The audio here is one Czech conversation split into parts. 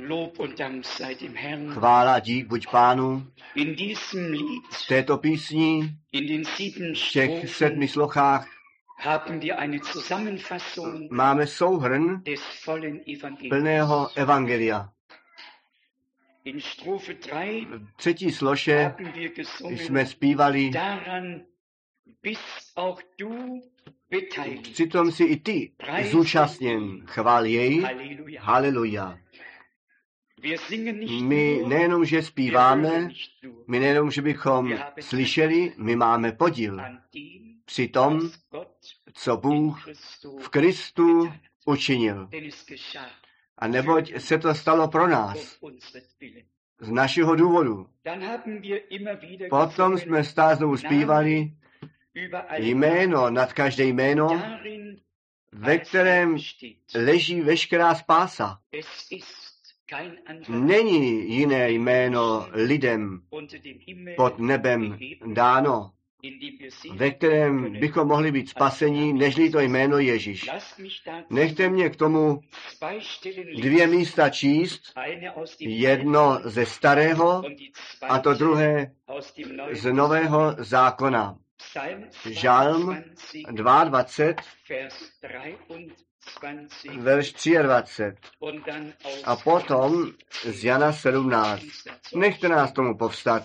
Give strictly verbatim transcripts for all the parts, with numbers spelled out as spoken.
Lob und Dank sei dem Herrn. Chvála dík buď Pánu. In diesem Lied, V této písni, in den sieben v těch Strophen, sedmi slochách, haben wir eine Zusammenfassung máme souhrn des vollen Evangeliums. plného evangelia. In Strophe drei V třetí sloše haben wir gesungen, jsme zpívali, daran bist auch du beteiligt. přitom si i ty zúčastněn. Chvál jej, Halleluja. haleluja. Wir singen nicht My nur, nejenom, že wir zpíváme, hören nicht nur my nejenom, že bychom slyšeli, my máme podíl an dem, při tom, was Gott co in Bůh Christus v Kristu getan hat. učinil. Denn es geschah A neboť se to stalo pro um nás, unsretwillen. z našeho důvodu. Dann haben wir immer wieder Potom gesungen, jsme stále znovu zpívali über alle jméno nad každé jméno, darin ve kterém steht. leží veškerá spása. Es ist kein anderer Není jiné jméno lidem unter dem Himmel pod nebem gegeben, dáno, in dem wir sehen ve kterém können. bychom mohli být spaseni, nežli to jméno Ježíš. Lasst mich dazu Nechte mě k tomu zwei Stellen dvě lesen. místa číst, Eine aus dem jedno Alten ze starého und die a to zweite druhé aus dem Neuen z nového zákona. Psalm Žalm zweiundzwanzig, dvacet Vers dreiundzwanzig dva, verš dvacet tři und dann aus a potom z Jana sedmnáct. Nechte nás tomu povstat.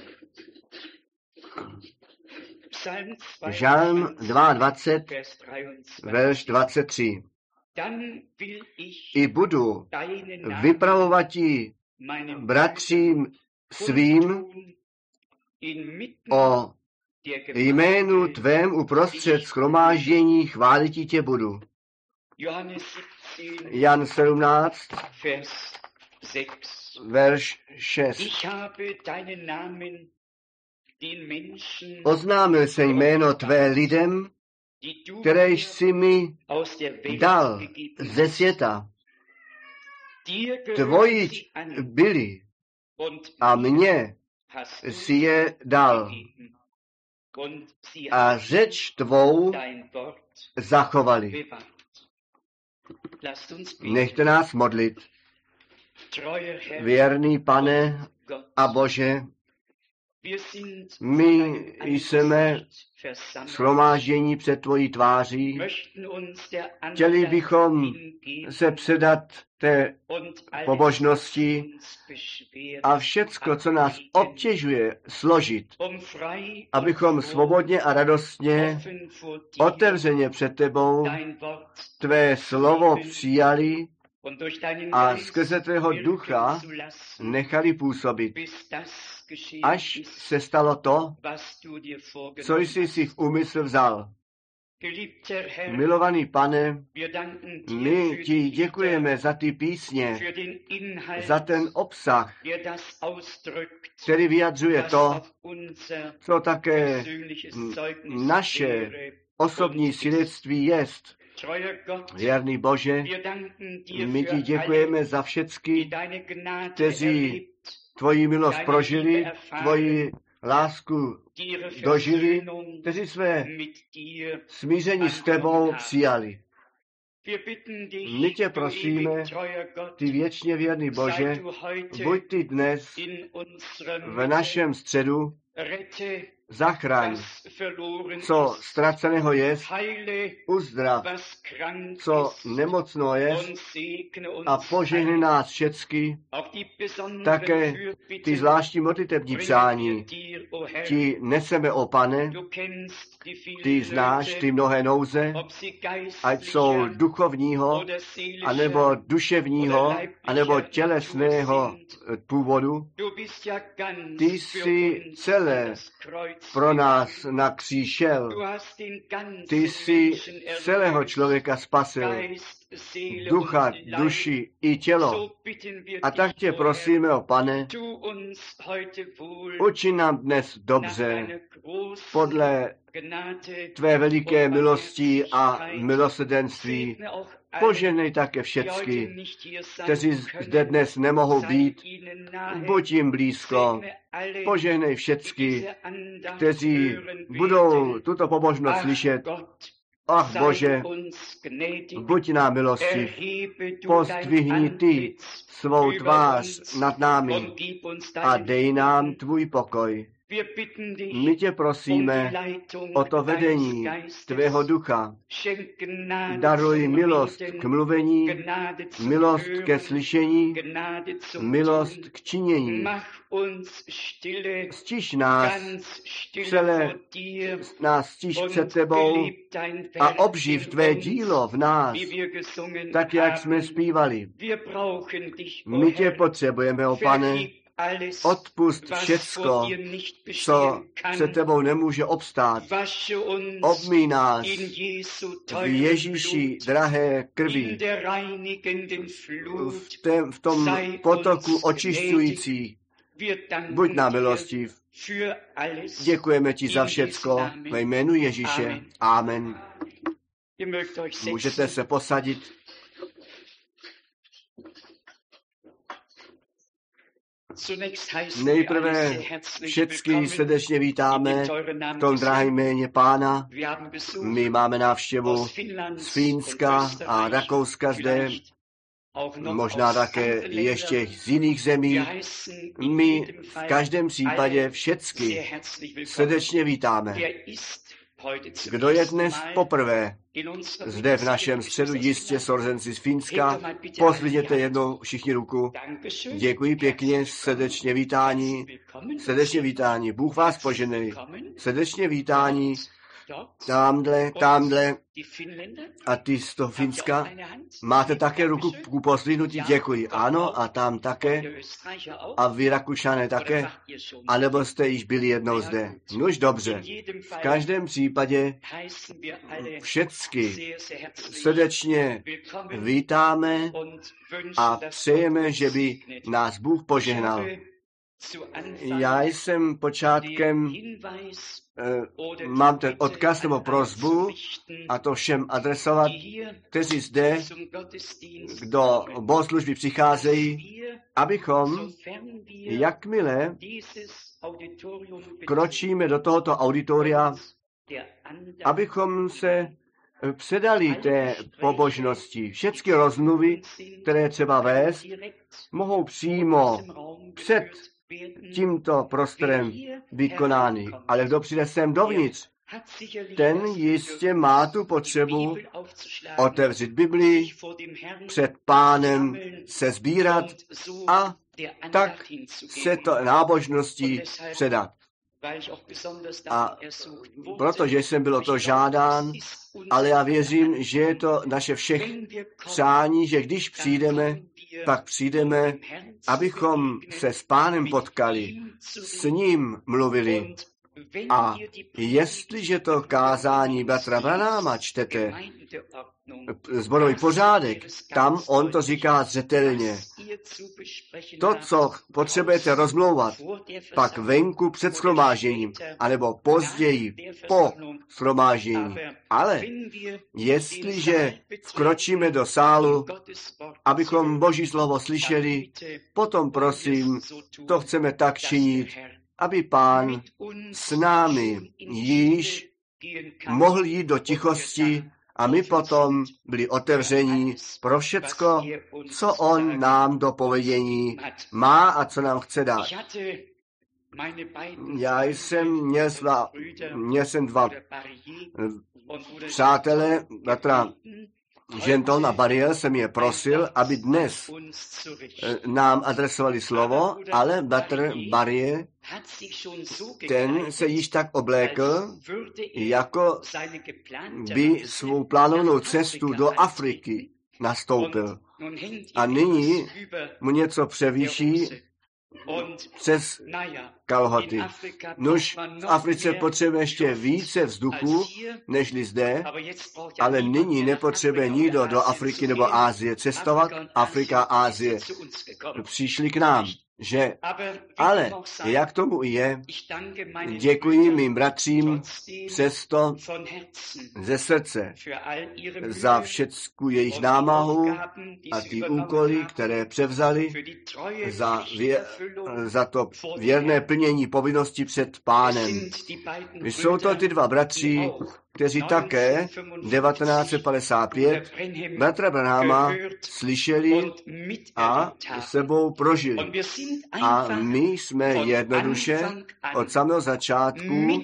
Psalm Žalm zweiundzwanzig, dvacet dva, Vers dreiundzwanzig. verš dvacet tři. Dann will ich I budu deinen Namen vypravovati meinem bratřím svým kundtun, inmitten o der jménu Gemeinde. tvém uprostřed schromáždění chváliti tě budu. Johannes siebzehn, Jan sedmnáct, Vers sechs. verš šest. Ich habe deinen Namen den Menschen, Oznámil jsem jméno tvé lidem, die du které mir jsi mi aus der Welt dal gegeben ze hast. světa. Dir Tvoji gehören sie an byli und a mir mně hast du si je dal. gegeben. Und sie A haben řeč tvou dein Wort zachovali. bewahrt. Lasst uns beten. Nechte nás modlit. Treuer Herr, Věrný Pane Gott, a Bože, wir sind my vor deinem jsme Angesicht versammelt, shromáždění před tvojí tváří. möchten uns der Chtěli Andacht bychom hingeben se předat té und alles, pobožnosti was uns beschwert, a všecko, co nás obtěžuje, složit, um frei und abychom froh, svobodně a radostně, offen vor dir otevřeně před tebou dein Wort tvé slovo přijali und durch deinen a Geist skrze tvého wirken ducha zu lassen, nechali působit, bis das geschehen až ist, se stalo to, was du dir co vorgenommen jsi si v hast. úmysl vzal. Geliebter Herr, Milovaný Pane, wir danken dir my für ti die děkujeme Lieder, za ty písně, für den Inhalt, za ten obsah, der das ausdrückt, který vyjadřuje was to, auf unser co také persönliches n- Zeugnis naše wäre. osobní svědectví jest. Treuer Gott, Věrný Bože, wir danken dir my für ti alle, děkujeme za die všecky, deine Gnade kteří erlebt, tvoji milost prožili, tvoji lásku die ihre dožili, Versöhnung kteří své mit dir. smíření s tebou přijali. Wir bitten dich, My tě du prosíme, ewig treuer Gott, ty věčně věrný Bože, sei du heute buď ty dnes in unserem v Mitte. našem středu, Rette, zachraň, was verloren co ist, ztraceného je, heile, uzdrav, was krank co ist, nemocno je, und segne uns a požehnej alle. nás všecky, Auch die besonderen také ty Fürbitten zvláštní modlitební bringen přání, wir dir, o Herr. ti neseme, o Pane, Du kennst die vielen ty znáš Nöte, ty mnohé nouze, ob sie ať jsou geistlicher duchovního, oder seelischer anebo duševního, anebo tělesného původu. Du bist ja ganz Ty für jsi uns celé an das Kreuz pro gegangen. nás na kříž šel. Du hast den ganzen Ty jsi Menschen celého erlöst, člověka spasil, Geist, Seele ducha, und Leib. duši i tělo. So bitten wir A tak dich, tě o prosíme, o Pane, Herr, tu uns heute wohl učin nám dnes nach dobře deiner großen podle Gnade tvé veliké und milosti a Barmherzigkeit. milosrdenství. Segne auch alle, Požehnej také die heute všecky, nicht hier sein kteří können. zde dnes nemohou Sei být. ihnen nahe. Buď jim blízko, Segne alle, požehnej die všecky, diese Andacht kteří hören budou werden. tuto pobožnost Ach slyšet. Gott, Ach Bože, buď nám milostiv, pozdvihni ty svou tvář nad námi a dej nám tvůj pokoj. My tě prosíme o to vedení tvého ducha. Daruj milost k mluvení, milost ke slyšení, milost k činění. Stiš nás, celé nás stiš před tebou a obživ tvé dílo v nás, tak jak jsme zpívali. My tě potřebujeme, o Pane, odpust všecko, co se tebou nemůže obstát. Obmyj nás v Ježíši drahé krvi, v, tém, v tom potoku očišťující. Buď nám milostiv. Děkujeme ti za všecko ve jménu Ježíše. Amen. Můžete se posadit. Nejprve všechny srdečně vítáme v tom drahém jméně Pána. My máme návštěvu z Fínska a Rakouska zde, možná také ještě z jiných zemí. My v každém případě všechny srdečně vítáme. Kdo je dnes poprvé zde v našem středu, jistě sorzenci z Fínska, pozvedněte jednou všichni ruku. Děkuji pěkně, srdečně vítání, srdečně vítání, Bůh vás poženej, srdečně vítání, tamhle, tamhle, a ty z toho Finska, máte také ruku ku pozdvihnutí, děkuji, ano, a tam také, a vy Rakušané také, anebo jste již byli jednou zde. Nož dobře, v každém případě všechny srdečně vítáme a přejeme, že by nás Bůh požehnal. Já jsem počátkem, eh, mám ten odkaz nebo prosbu, a to všem adresovat, kteří zde do bohoslužby přicházejí, abychom, jakmile kročíme do tohoto auditoria, abychom se předali té pobožnosti. Všechny rozmluvy, které třeba vést, mohou přímo před tímto prostorem vykonány. Ale kdo přijde sem dovnitř, ten jistě má tu potřebu otevřít Biblii, před Pánem se sbírat a tak se to nábožnosti předat. A protože jsem byl o to žádán, ale já věřím, že je to naše všech přání, že když přijdeme, pak přijdeme, abychom se s Pánem potkali, s ním mluvili. A jestliže to kázání bratra Branáma čtete, zborový pořádek, tam on to říká zřetelně. To, co potřebujete rozmlouvat, pak venku před shromážením, anebo později po shromážení. Ale jestliže vkročíme do sálu, abychom Boží slovo slyšeli, potom prosím, to chceme tak činit, aby Pán s námi již mohl jít do tichosti a my potom byli otevření pro všecko, co on nám do povědění má a co nám chce dát. Já jsem měl, svá, měl jsem dva přátelé, bratra Genton a Bariel, jsem je prosil, aby dnes nám adresovali slovo, ale bratr Bariel, ten se již tak oblékl, jako by svou plánovanou cestu do Afriky nastoupil. A nyní mu něco převýší přes kalhoty. Nož v Africe potřebuje ještě více vzduchu, nežli zde, ale nyní nepotřebuje nikdo do Afriky nebo Asie cestovat. Afrika a Asie přišli k nám, že? Ale jak tomu je, děkuji mým bratřím přesto ze srdce za všecku jejich námahu a ty úkoly, které převzali, za, vě, za to věrné plnění povinnosti před Pánem. Jsou to ty dva bratři, kteří také devatenáct set padesát pět bratra Branhama slyšeli a sebou prožili. A my jsme jednoduše od samého začátku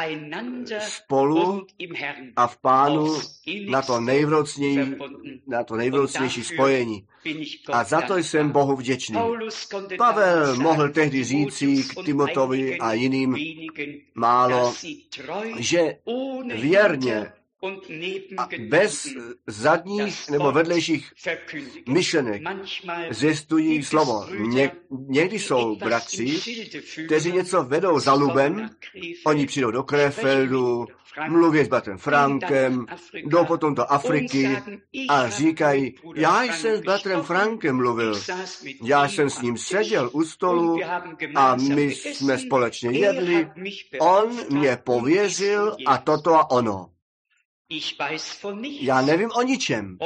spolu a v Pánu na to nejvrocnější, na to nejvrocnější spojení. A za to jsem Bohu vděčný. Pavel mohl tehdy říci k Timotovi a jiným málo, že věrně a bez zadních nebo vedlejších myšlenek zjistují slovo. Ně, někdy jsou bratři, kteří něco vedou za lubem, oni přijdou do Krefeldu, mluví s bratrem Frankem, jdou potom do Afriky a říkají, já jsem s bratrem Frankem mluvil, já jsem s ním seděl u stolu a my jsme společně jedli, on mě pověřil a toto a ono. Já nevím o ničem.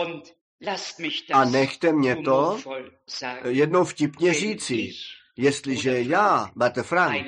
A nechte mě to jednou vtipně říci. Jestliže já, bratr Frank,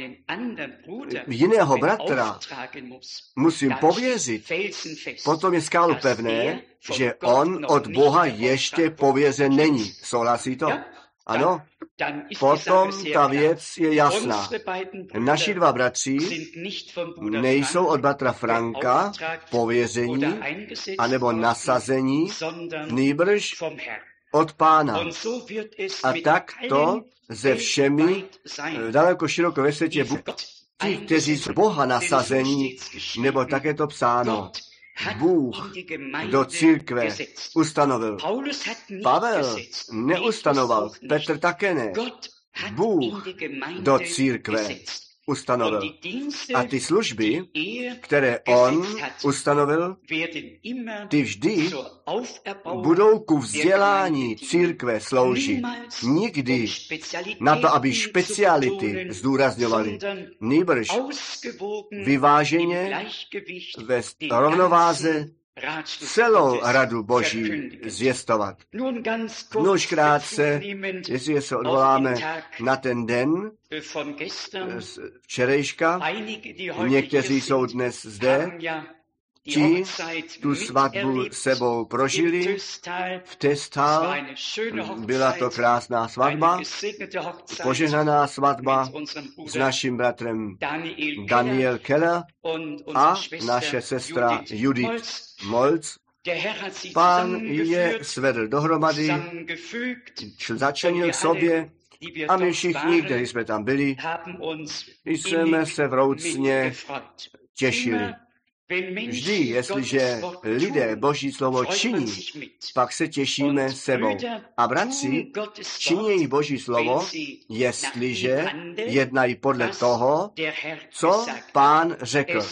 jiného bratra musím pověřit, potom je skálu pevné, že on od Boha ještě pověřen není. Souhlasí to? Ano? Potom ta věc je jasná. Naši dva bratři nejsou od bratra Franka pověření anebo nasazení, nýbrž od Pána. A tak to ze všemi daleko široko ve světě ti, kteří z Boha nasazení, nebo také to psáno, Bůh do církve ustanovil. Pavel neustanoval, Petr také ne. Bůh do církve ustanovil. A ty služby, které on ustanovil, ty vždy budou ku vzdělání církve sloužit. Nikdy na to, aby speciality zdůrazňovali, nýbrž vyváženě ve rovnováze celou radu Boží zvěstovat. No už krátce, jestli se odvoláme na ten den z včerejška, někteří jsou dnes zde, ti tu svatbu sebou prožili v Testal. Byla to krásná svatba, požehnaná svatba s naším bratrem Daniel Keller a naše sestra Judith Molc. Pán je svedl dohromady, začlenil k sobě a my všichni, kteří jsme tam byli, jsme se vroucně těšili. Vždy, jestliže lidé Boží slovo činí, pak se těšíme sebou. A bratři činí Boží slovo, jestliže jednají podle toho, co Pán řekl.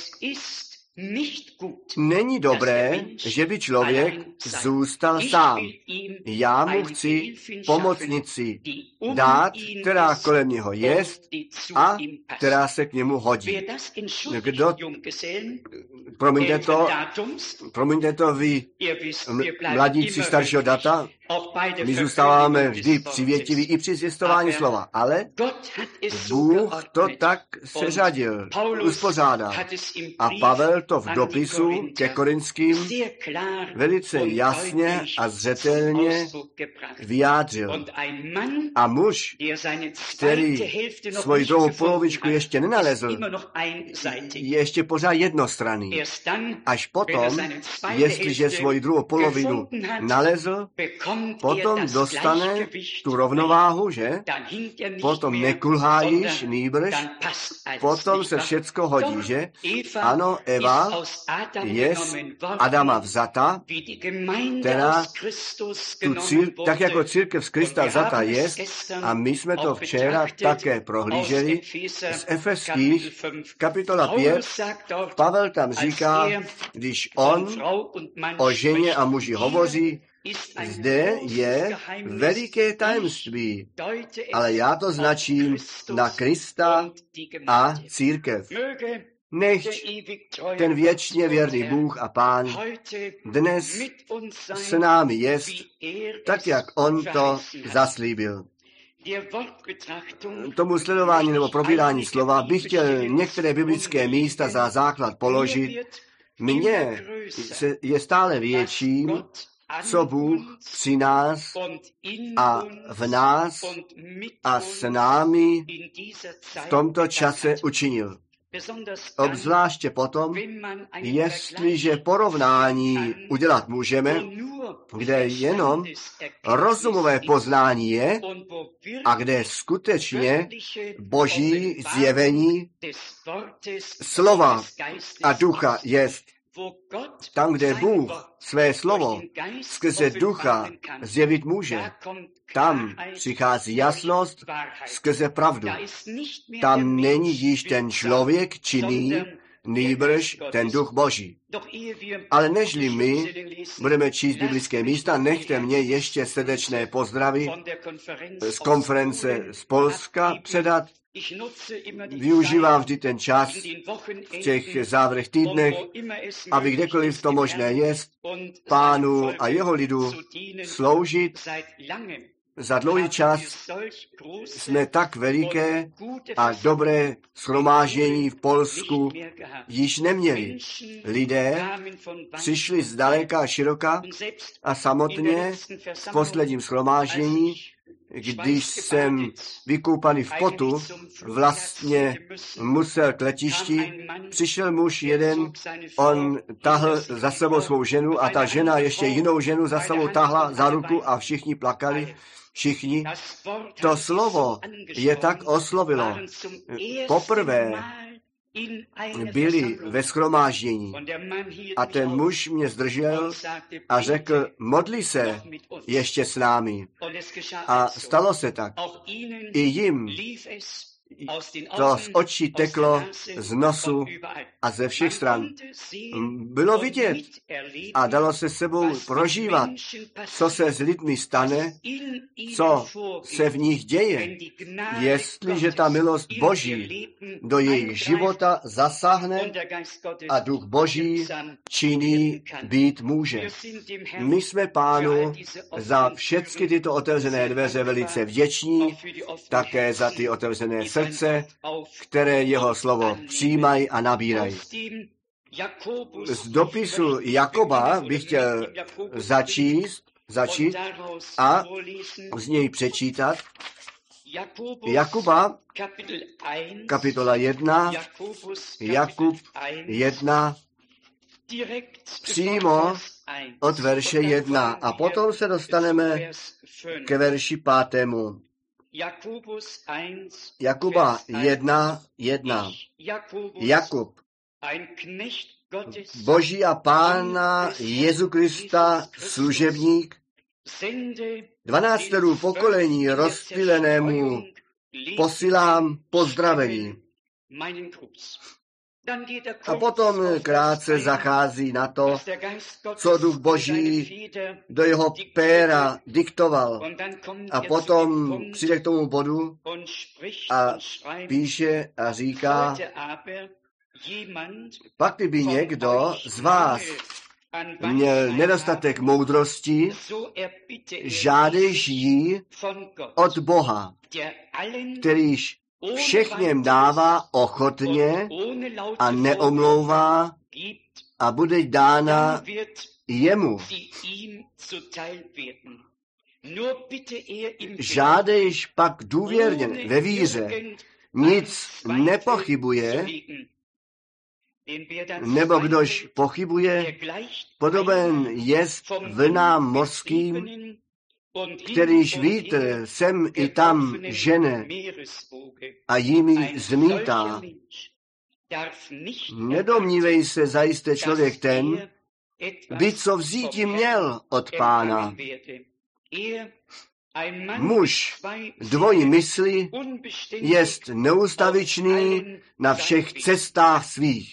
Není dobré, že by člověk zůstal sám. Já mu chci pomocnici dát, která kolem něho jest a která se k němu hodí. Kdo, promiňte to, promiňte to vy, mladíci staršího data, my zůstáváme vždy přivětiví i při zvěstování slova, ale Bůh to tak seřadil, uspořádal. A Pavel to v dopisu ke Korinským velice jasně a zřetelně vyjádřil. A muž, který svoji druhou polovičku ještě nenalezl, je ještě pořád jednostranný. Až potom, jestliže svoji druhou polovinu nalezl, potom dostane tu rovnováhu, že? Potom nekulhá již, nýbrž, potom se všecko hodí, že? Ano, Eva je z Adama vzata, která tu cír, tak jako církev z Krista vzata je, a my jsme to včera také prohlíželi z Efeských, kapitola pět, Pavel tam říká, když on o ženě a muži hovoří, zde je veliké tajemství, ale já to značím na Krista a církev. Nechť ten věčně věrný Bůh a Pán dnes s námi jest, tak jak on to zaslíbil. Tomu sledování nebo probírání slova bych chtěl některé biblické místa za základ položit, mně je stále větším, co Bůh při nás a v nás a s námi v tomto čase učinil. Obzvláště potom, jestliže porovnání udělat můžeme, kde jenom rozumové poznání je a kde skutečně boží zjevení slova a ducha jest. Tam, kde Bůh své slovo skrze ducha zjevit může, tam přichází jasnost skrze pravdu. Tam není již ten člověk činný, nýbrž ten duch Boží. Ale nežli my budeme číst biblické místa, nechte mě ještě srdečné pozdravy z konference z Polska předat. Využívám vždy ten čas v těch závěrech týdnech, aby kdekoliv to možné jest, Pánu a jeho lidu sloužit. Za dlouhý čas jsme tak veliké a dobré shromáždění v Polsku již neměli. Lidé přišli zdaleka a široka a samotně v posledním shromáždění, když jsem vykoupaný v potu, vlastně musel k letišti, přišel muž jeden, on tahl za sebou svou ženu a ta žena ještě jinou ženu za sebou tahla za ruku a všichni plakali. Všichni. To slovo je tak oslovilo. Poprvé byli ve shromáždění a ten muž mě zdržel a řekl, modli se ještě s námi. A stalo se tak. I jim to z očí teklo, z nosu a ze všech stran. Bylo vidět a dalo se sebou prožívat, co se s lidmi stane, co se v nich děje, jestliže ta milost Boží do jejich života zasáhne a duch Boží činný být může. My jsme Pánu za všechny tyto otevřené dveře velice vděční, také za ty otevřené srdce, které jeho slovo přijímají a nabírají. Z dopisu Jakoba bych chtěl začíst, začít a z něj přečítat. Jakuba, kapitola jedna, Jakub jedna, přímo od verše jedna a potom se dostaneme ke verši pátému. Jakuba jedna, jedna. Jakub, Boží a Pána Jezu Krista služebník, dvanáctému pokolení rozptýlenému posílám pozdravení. A potom krátce zachází na to, co duch Boží do jeho péra diktoval. A potom přijde k tomu bodu a píše a říká, pak kdyby někdo z vás měl nedostatek moudrosti, žádejš ji od Boha, kterýž všechněm dává ochotně a neomlouvá a bude dána jemu. Žádejš pak důvěrně ve víře, nic nepochybuje, nebo kdož pochybuje, podoben jest vlnám mořským, kterýž vítr sem i tam žene a jimi zmítá. Nedomnívej se zajisté člověk ten, by co vzíti měl od Pána. Muž dvojí mysli jest neústavičný na všech cestách svých.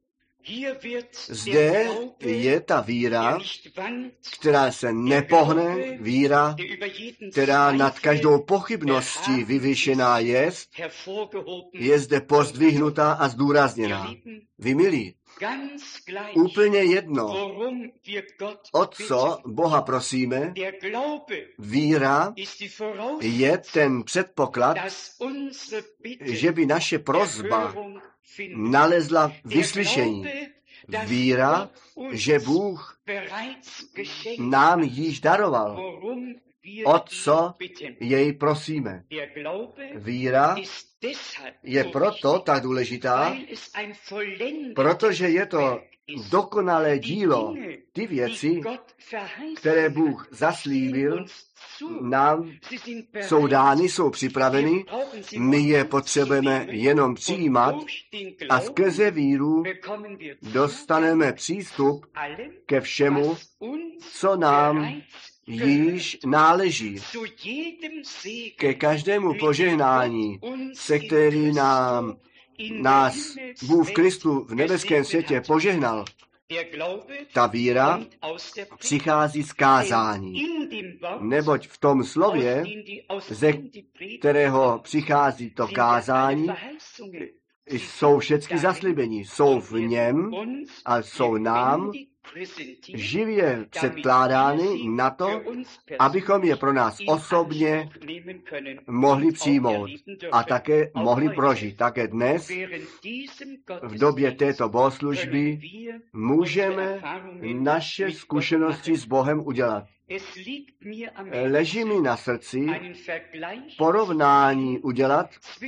Zde je ta víra, která se nepohne, víra, která nad každou pochybností vyvyšená je, je zde pozdvihnutá a zdůrazněná. Vy milí, úplně jedno, o co Boha prosíme, víra je ten předpoklad, že by naše prosba nalezla vyslyšení. Víra, že Bůh nám již daroval, o co jej prosíme. Víra je proto tak důležitá, protože je to dokonalé dílo, ty věci, které Bůh zaslíbil, nám jsou dány, jsou připraveny, my je potřebujeme jenom přijímat a skrze víru dostaneme přístup ke všemu, co nám již náleží, ke každému požehnání, se který nám nás Bůh v Kristu v nebeském světě požehnal. Ta víra přichází z kázání, neboť v tom slově, ze kterého přichází to kázání, jsou všechny zaslíbení. Jsou v něm a jsou nám živě předkládány na to, abychom je pro nás osobně mohli přijmout a také mohli prožít. Také dnes, v době této bohoslužby, můžeme naše zkušenosti s Bohem udělat. Leží mi na srdci porovnání udělat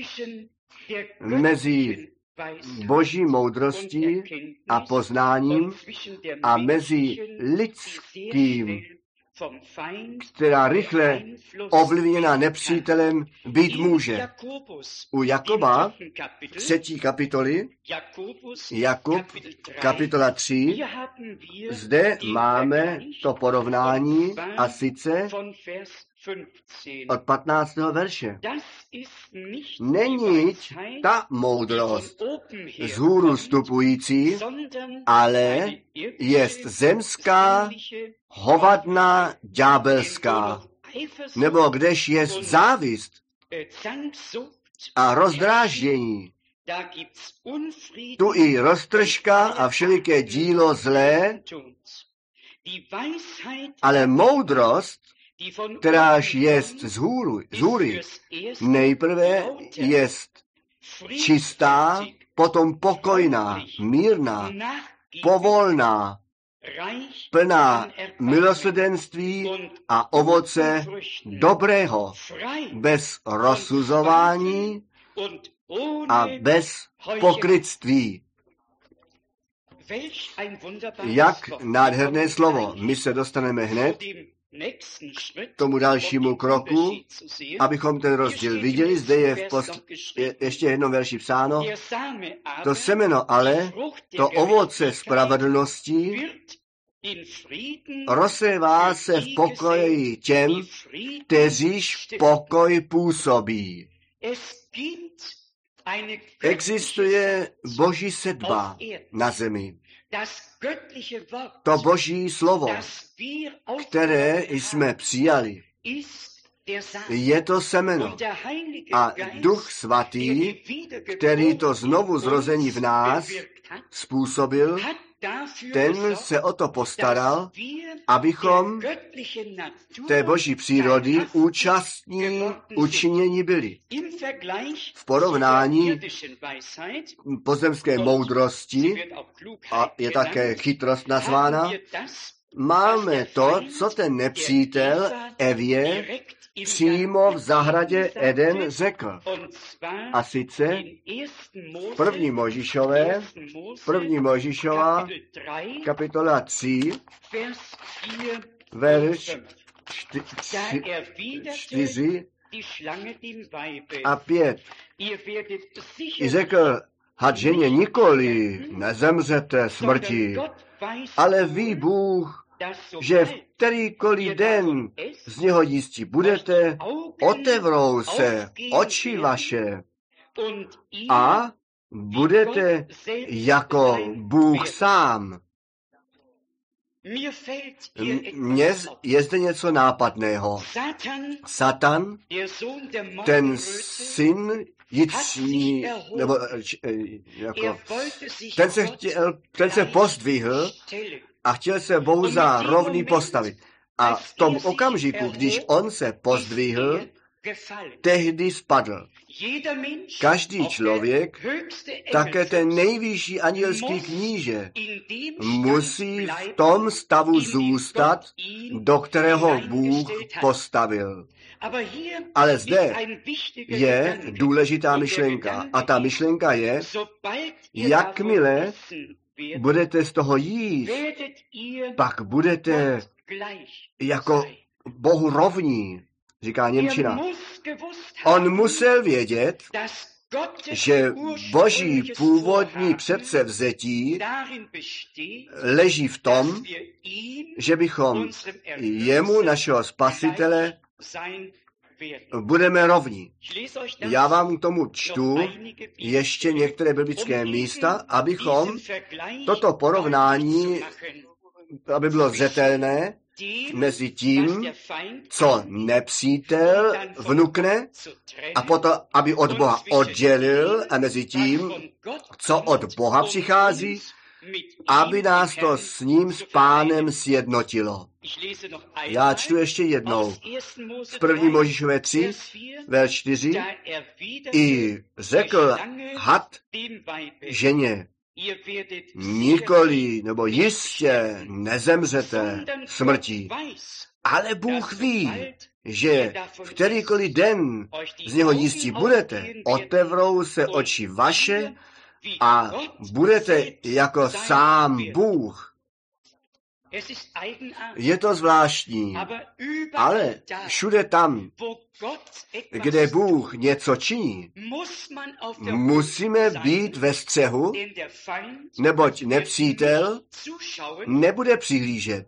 mezi Boží moudrostí a poznáním a mezi lidským, která rychle ovlivněna nepřítelem být může. U Jakoba, třetí kapitoly, Jakub, kapitola tři, zde máme to porovnání a sice od patnáctého verše. Není ta moudrost zhůru vstupující, ale jest zemská, hovadná, ďábelská, nebo kdež jest závist a rozdráždění. Tu i roztržka a všeliké dílo zlé, ale moudrost, kteráž jest z hůry, z hůry, nejprve jest čistá, potom pokojná, mírná, povolná, plná milosrdenství a ovoce dobrého, bez rozsuzování a bez pokrytství. Jak nádherné slovo. My se dostaneme hned k tomu dalšímu kroku, abychom ten rozdíl viděli. Zde je, v posl- je ještě jedno verši psáno. To semeno ale, to ovoce spravedlnosti, rozsévá se v pokoji těm, kteříž pokoj působí. Existuje Boží sedba na zemi. To Boží slovo, které jsme přijali, je to semeno. A Duch Svatý, který to znovu zrození v nás způsobil, ten se o to postaral, abychom té Boží přírody účastní učinění byli. V porovnání pozemské moudrosti, a je také chytrost nazvána, máme to, co ten nepřítel Evě přímo v zahradě Eden řekl. A sice v první Mojžíšové, první Mojžíšova, kapitola tři, verš čtyři a pět. I řekl, had ženě nikoli nezemřete smrti, ale ví Bůh, že v kterýkoliv den z něho jistí budete, otevřou se oči vaše a budete jako Bůh sám. Mně je zde něco nápadného. Satan, ten syn jitří, nebo jako, ten se, chtěl, ten se pozdvihl a chtěl se Bohu za rovný postavit. A v tom okamžiku, když on se pozdvihl, tehdy spadl. Každý člověk, také ten nejvyšší andělský kníže, musí v tom stavu zůstat, do kterého Bůh postavil. Ale zde je důležitá myšlenka. A ta myšlenka je, jakmile budete z toho jíst, pak budete jako Bohu rovní, říká němčina. On musel vědět, že Boží původní předsevzetí leží v tom, že bychom jemu, našeho Spasitele, budeme rovní. Já vám k tomu čtu ještě některé biblické místa, abychom toto porovnání, aby bylo zřetelné, mezi tím, co nepřítel vnukne, a potom, aby od Boha oddělil, a mezi tím, co od Boha přichází, aby nás to s ním, s Pánem, sjednotilo. Já čtu ještě jednou. Z první Mojžíšové tři, verš čtyři. I řekl had ženě, nikoli, nebo jistě nezemřete smrtí. Ale Bůh ví, že v kterýkoliv den z něho jistí budete, otevřou se oči vaše a budete jako sám Bůh. Je to zvláštní, ale všude tam, kde Bůh něco činí, musíme být ve střehu, neboť nepřítel nebude přihlížet,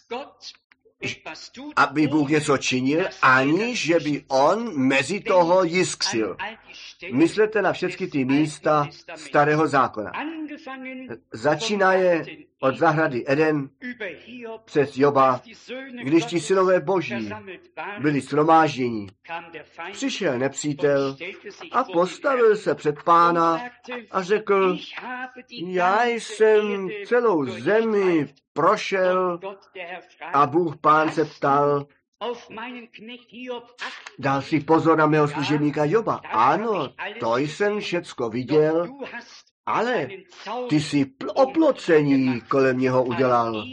aby Bůh něco činil, aniž že by on mezi toho jiskřil. Myslete na všechny ty místa Starého zákona. Začíná je od zahrady Eden přes Joba, když ti synové Boží byli shromážděni. Přišel nepřítel a postavil se před Pána a řekl, já jsem celou zemi prošel, a Bůh Pán se ptal, dal si pozor na mého služebníka Joba. Ano, to jsem všecko viděl, ale ty si oplocení kolem něho udělal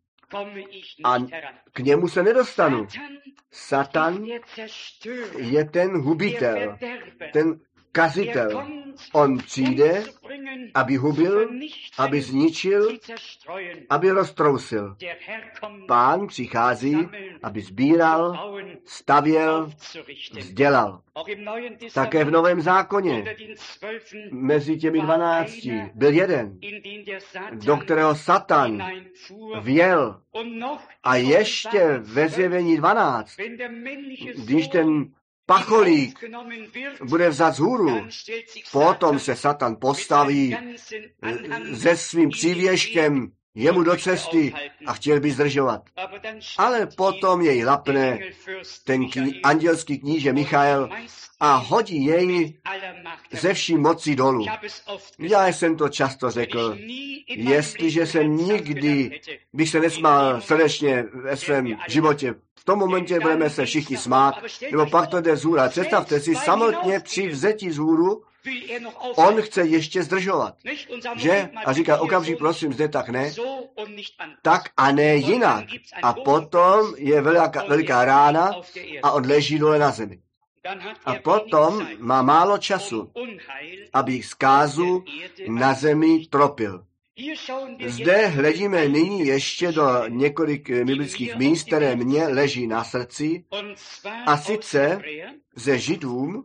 a k němu se nedostanu. Satan je ten hubitel, ten kazitel. On přijde, aby hubil, aby zničil, aby roztrousil. Pán přichází, aby sbíral, stavěl, vzdělal. Také v Novém zákoně mezi těmi dvanácti byl jeden, do kterého Satan vjel. A ještě ve Zjevení dvanáct, když ten pacholík bude vzat z hůru, potom se Satan postaví se svým přívěškem jemu do cesty a chtěl by zdržovat. Ale potom jej lapne ten kni- andělský kníže Michael a hodí jej ze vší moci dolů. Já jsem to často řekl, jestliže jsem nikdy, bych se nesmál srdečně ve svém životě, v tom momentě budeme se všichni smát, nebo pak to jde z hůra. Představte si, samotně při vzetí z hůru, on chce ještě zdržovat. Že? A říká, okamžik, prosím, zde tak ne, tak a ne jinak. A potom je veliká, veliká rána a on leží dole na zemi. A potom má málo času, aby zkázu na zemi tropil. Zde hledíme nyní ještě do několik biblických míst, které mě leží na srdci, a sice ze Židům,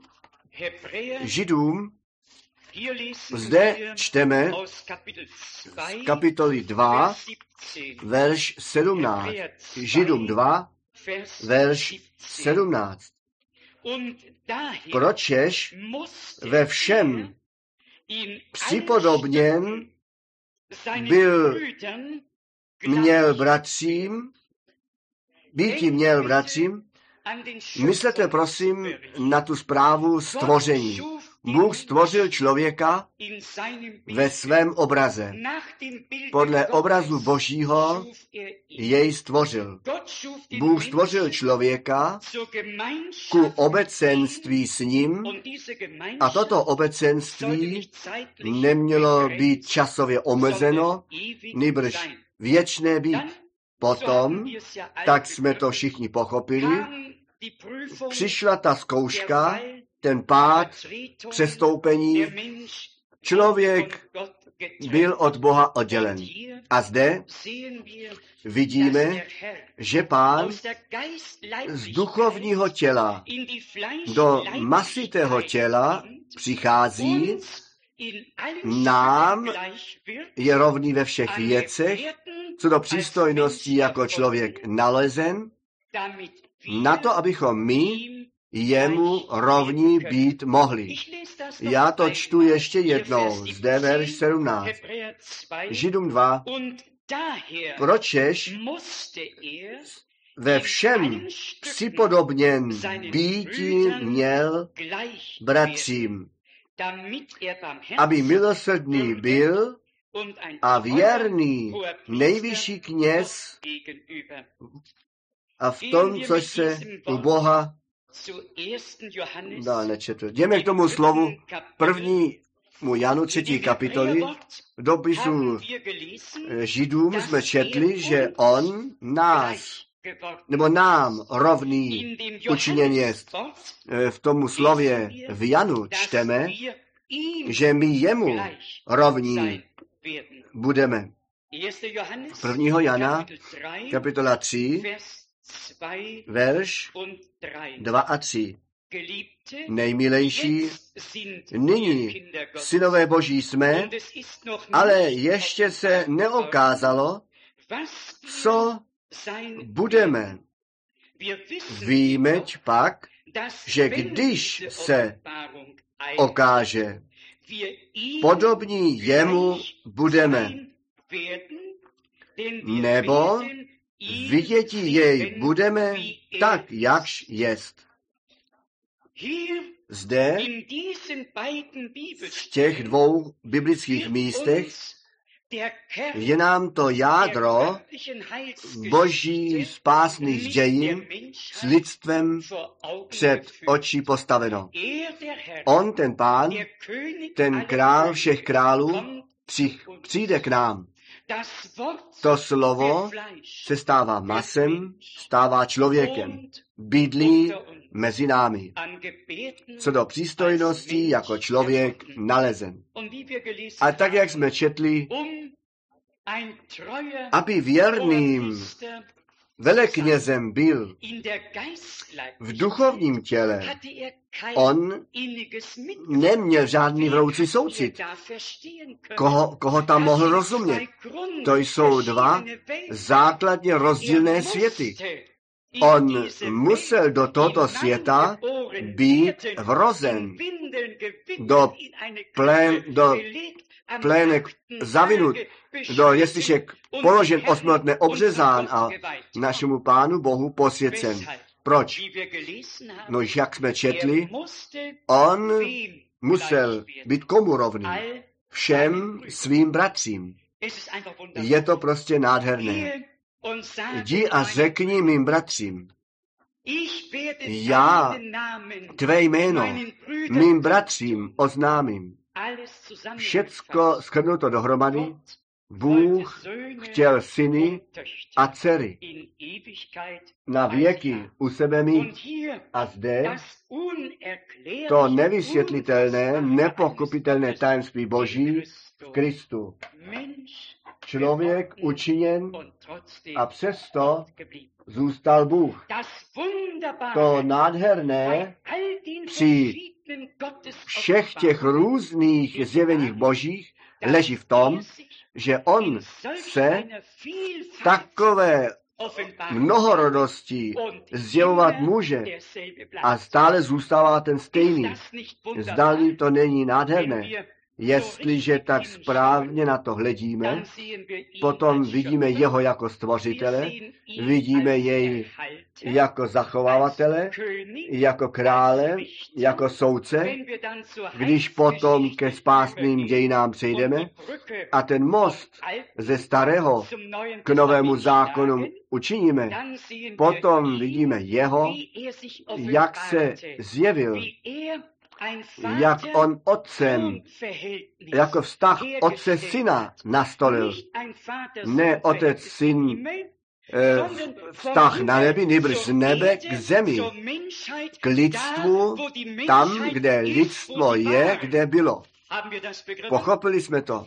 Židům, zde čteme z kapitoly dva, verš sedmnáct. Židům dva, verš sedmnáct. Pročež ve všem připodobněn byl měl bratřím, býti měl bratřím. Myslete prosím na tu zprávu stvoření. Bůh stvořil člověka ve svém obraze. Podle obrazu Božího jej stvořil. Bůh stvořil člověka ku obecenství s ním a toto obecenství nemělo být časově omezeno, nýbrž věčné být. Potom, tak jsme to všichni pochopili, přišla ta zkouška, ten pád, přestoupení, člověk byl od Boha oddělen. A zde vidíme, že Pán z duchovního těla do masitého těla přichází, nám je rovný ve všech věcech, co do přístojnosti jako člověk nalezen, na to, abychom my jemu rovní být mohli. Já to čtu ještě jednou, zde verš sedmnáct. Židům dva. Pročež ve všem připodobněn býti měl bratřím, aby milosrdný byl a věrný nejvyšší kněz a v tom, což se u Boha dá nečetl. Jdeme k tomu slovu prvnímu Janu třetí kapitoly. V dopisu Židům jsme četli, že on nás, nebo nám rovný učiněn jest. V tomu slově v Janu čteme, že my jemu rovní budeme. prvního Jana, kapitola tři, verš dva a tři. Nejmilejší, nyní synové Boží jsme, ale ještě se neokázalo, co budeme. Vímeť pak, že když se okáže, podobní jemu budeme, nebo vidětí jej budeme tak, jakž jest. Zde, v těch dvou biblických místech, je nám to jádro Boží spásných dějin s lidstvem před oči postaveno. On, ten Pán, ten král všech králů, přijde k nám. To slovo se stává masem, stává člověkem, bydlí mezi námi. Co do přístojnosti jako člověk nalezen. A tak, jak jsme četli, aby věrným veleknězem byl v duchovním těle, on neměl žádný vroucí soucit. Koho, koho tam mohl rozumět? To jsou dva základně rozdílné světy. On musel do tohoto světa být vrozen, do, plén, do plének zavinut, do jestlišek položen, osmotné obřezán a našemu Pánu Bohu posvěcen. Proč? No, jak jsme četli, on musel být komu rovný? Všem svým bratřím. Je to prostě nádherné. Jdi a řekni mým bratřím, já tvé jméno mým bratřím oznámím. Všecko shrnuto dohromady, Bůh chtěl syny a dcery na věky u sebe mít. A zde to nevysvětlitelné, nepochopitelné tajemství Boží v Kristu. Člověk učiněn a přesto zůstal Bůh. To nádherné při všech těch různých zjeveních Božích leží v tom, že on se takové mnohorodosti zjevovat může a stále zůstává ten stejný. Zdali to není nádherné. Jestliže tak správně na to hledíme, potom vidíme jeho jako stvořitele, vidíme jej jako zachovávatele, jako krále, jako soudce. Když potom ke spásným dějinám přejdeme a ten most ze starého k novému zákonu učiníme, potom vidíme jeho, jak se zjevil, jak on otcem, jako vztah otce syna nastolil. Ne otec syn eh, vztah na nebi, nýbrž z nebe k zemi, k lidstvu, tam, kde lidstvo je, kde bylo. Pochopili jsme to.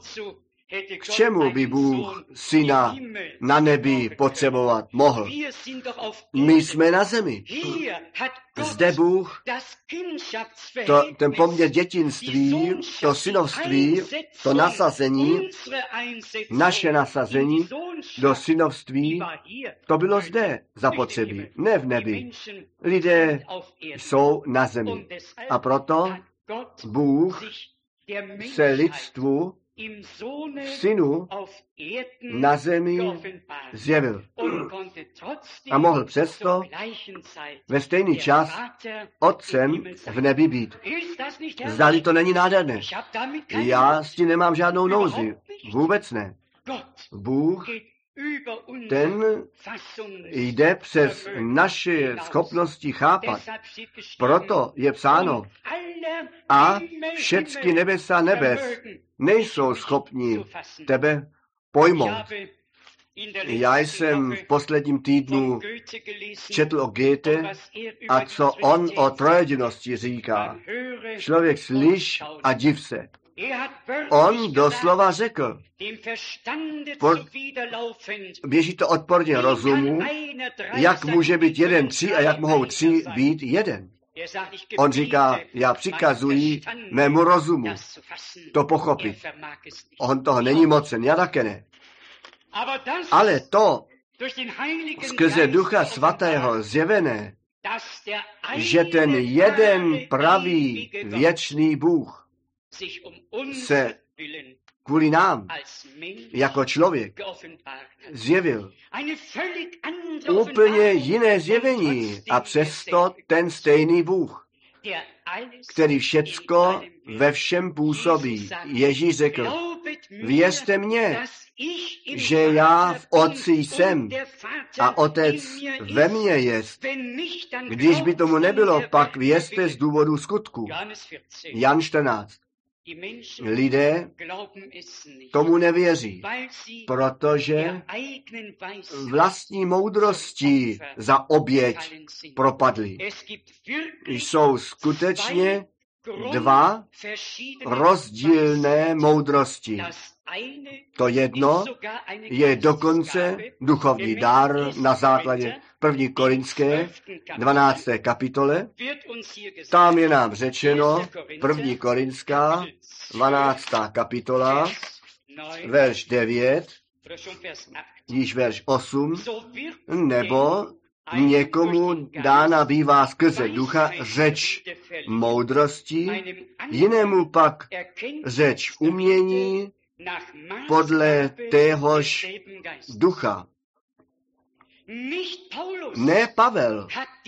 K čemu by Bůh syna na nebi potřebovat mohl? My jsme na zemi. Zde Bůh, to, ten poměr dětinství, to synovství, to nasazení, naše nasazení do synovství, to bylo zde zapotřebí, ne v nebi. Lidé jsou na zemi. A proto Bůh se lidstvu v synu na zemi zjevil. A mohl přesto ve stejný čas otcem v nebi být. Zdali to není nádherné. Já s tím nemám žádnou nouzi. Vůbec ne. Bůh, ten jde přes naše schopnosti chápat. Proto je psáno, a všechny nebesa nebes nejsou schopni tebe pojmout. Já jsem v posledním týdnu četl o Goethe a co on o trojedinosti říká. Člověk slyš a div se. On doslova řekl, por, běží to odporně rozumu, jak může být jeden tři a jak mohou tři být jeden. On říká, já přikazuji mému rozumu to pochopit. On toho není mocen, já také ne. Ale to skrze Ducha Svatého zjevené, že ten jeden pravý věčný Bůh se kvůli nám jako člověk zjevil. Úplně jiné zjevení a přesto ten stejný Bůh, který všecko ve všem působí. Ježíš řekl, věřte mně, že já v Otci jsem a Otec ve mně jest. Když by tomu nebylo, pak věřte z důvodu skutku. Jan čtrnáct. Lidé tomu nevěří, protože vlastní moudrostí za oběť propadli. Jsou skutečně dva rozdílné moudrosti. To jedno je dokonce duchovní dar na základě první Korinské dvanácté kapitole. Tam je nám řečeno, první Korinská dvanáctá kapitola, verš devět, již verš osm, nebo někomu dána bývá skrze ducha řeč moudrosti, jinému pak řeč umění podle téhož ducha. Ne Pavel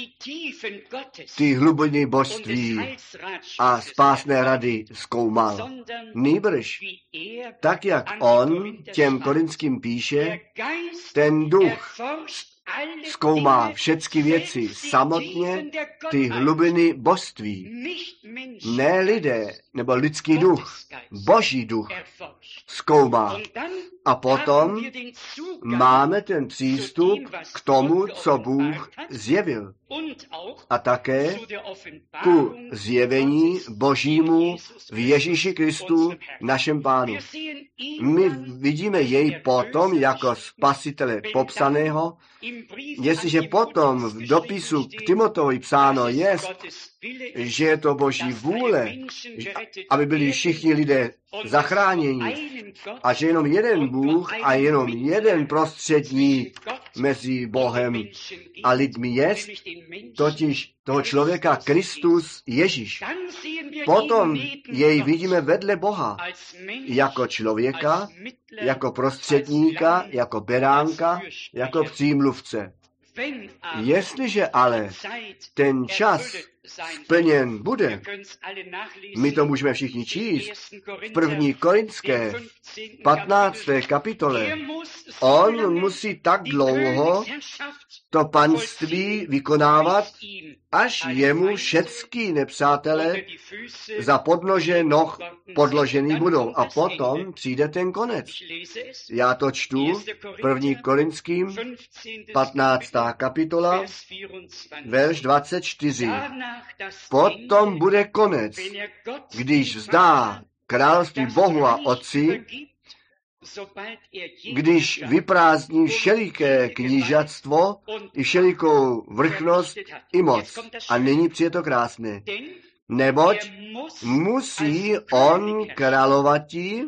ty hlubiny božství a spásné rady zkoumal. Nýbrž, tak jak on těm Korinským píše, ten duch zkoumá všechny věci samotně, ty hlubiny božství. Ne lidé, nebo lidský duch, boží duch zkoumá. A potom máme ten přístup k tomu, co Bůh zjevil. A také ku zjevení Božímu v Ježíši Kristu, našem Pánu. My vidíme jej potom jako spasitele popsaného, jestliže potom v dopisu k Timoteovi psáno je, že je to Boží vůle, aby byli všichni lidé zachráněni a že jenom jeden Bůh a jenom jeden prostředník mezi Bohem a lidmi jest, totiž toho člověka Kristus Ježíš. potom jej vidíme vedle Boha, jako člověka, jako prostředníka, jako beránka, jako přímluvce. Jestliže ale ten čas splněn bude, my to můžeme všichni číst, v první Korinské patnácté kapitole, on musí tak dlouho to panství vykonávat, až jemu všetky nepřátelé za podnože noh podložený budou. A potom přijde ten konec. Já to čtu, první Korinským, patnáctá kapitola, verš dvacet čtyři. Potom bude konec, když vzdá království Bohu a Otci, když vyprázdní všeliké knížatstvo i všelikou vrchnost i moc. A nyní přijde to krásné. Neboť musí on královati,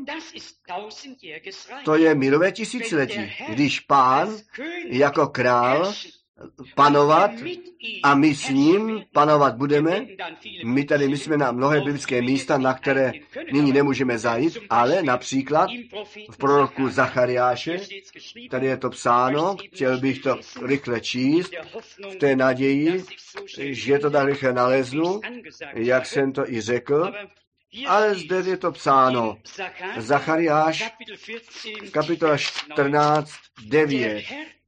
to je milové tisíciletí, když Pán jako král panovat a my s ním panovat budeme. My tady myslíme na mnohé biblické místa, na které nyní nemůžeme zajít, ale například v proroku Zachariáše, tady je to psáno, chtěl bych to rychle číst, v té naději, že to tak rychle naleznu, jak jsem to i řekl, ale zde je to psáno. Zachariáš, kapitola čtrnáct, devět.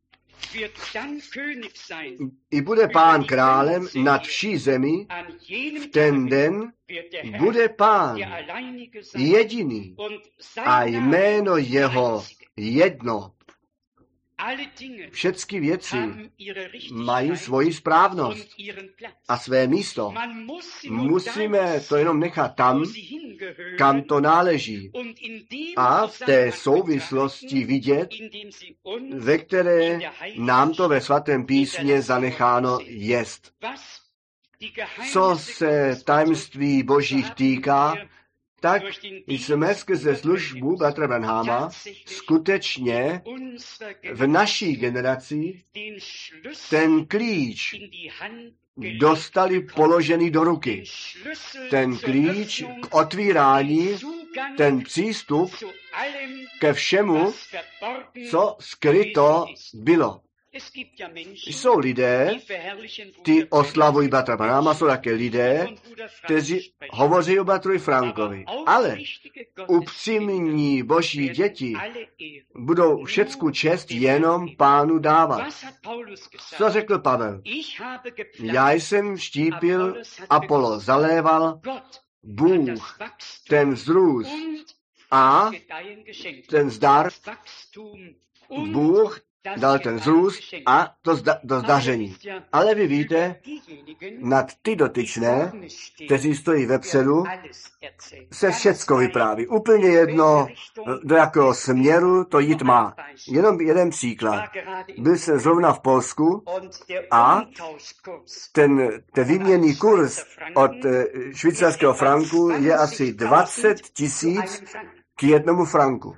I bude Pán králem nad vší zemi, v ten den bude Pán jediný a jméno jeho jedno. Všechny věci mají svoji správnost a své místo. Musíme to jenom nechat tam, kam to náleží. A v té souvislosti vidět, ve které nám to ve svatém písmě zanecháno jest. Co se tajemství božích týká, tak jsme skrze službu bratra Branhama skutečně v naší generaci ten klíč dostali položený do ruky. Ten klíč k otvírání, ten přístup ke všemu, co skryto bylo. Jsou lidé, ty oslavují bratra Branhama, jsou také lidé, kteří hovoří o bratru Frankovi. Ale upřímní boží děti budou všecku čest jenom Pánu dávat. Co řekl Pavel? Já jsem štípil, Apollo zaléval, Bůh ten vzrůst a ten zdar, Bůh dal ten vzrůst a to, zda, to zdaření. Ale vy víte, nad ty dotyčné, kteří stojí vepředu, se všecko vypráví. Úplně jedno, do jakého směru to jít má. Jenom jeden příklad. Byl jsem zrovna v Polsku a ten, ten výměnný kurz od švýcarského franku je asi dvacet tisíc k jednomu franku.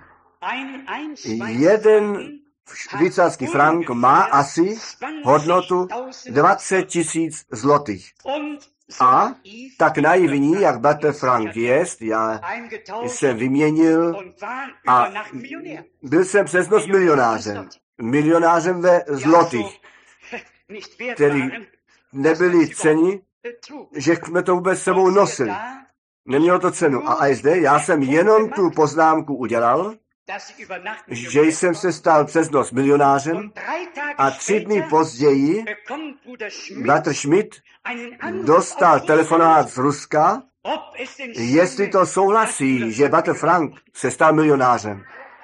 Jeden švýcarský frank má asi hodnotu dvacet tisíc zlotých. A tak naivní, jak bratr Frank jest, já jsem vyměnil a byl jsem přes noc milionářem. Milionářem ve zlotých, který nebyli ceni, že jsme to vůbec sebou nosili. Nemělo to cenu. A i zde já jsem jenom tu poznámku udělal, že jsem se stal přes noc milionářem a tři dny později bratr Schmidt dostal telefonát z Ruska, jestli to souhlasí, že bratr Frank se stal milionářem.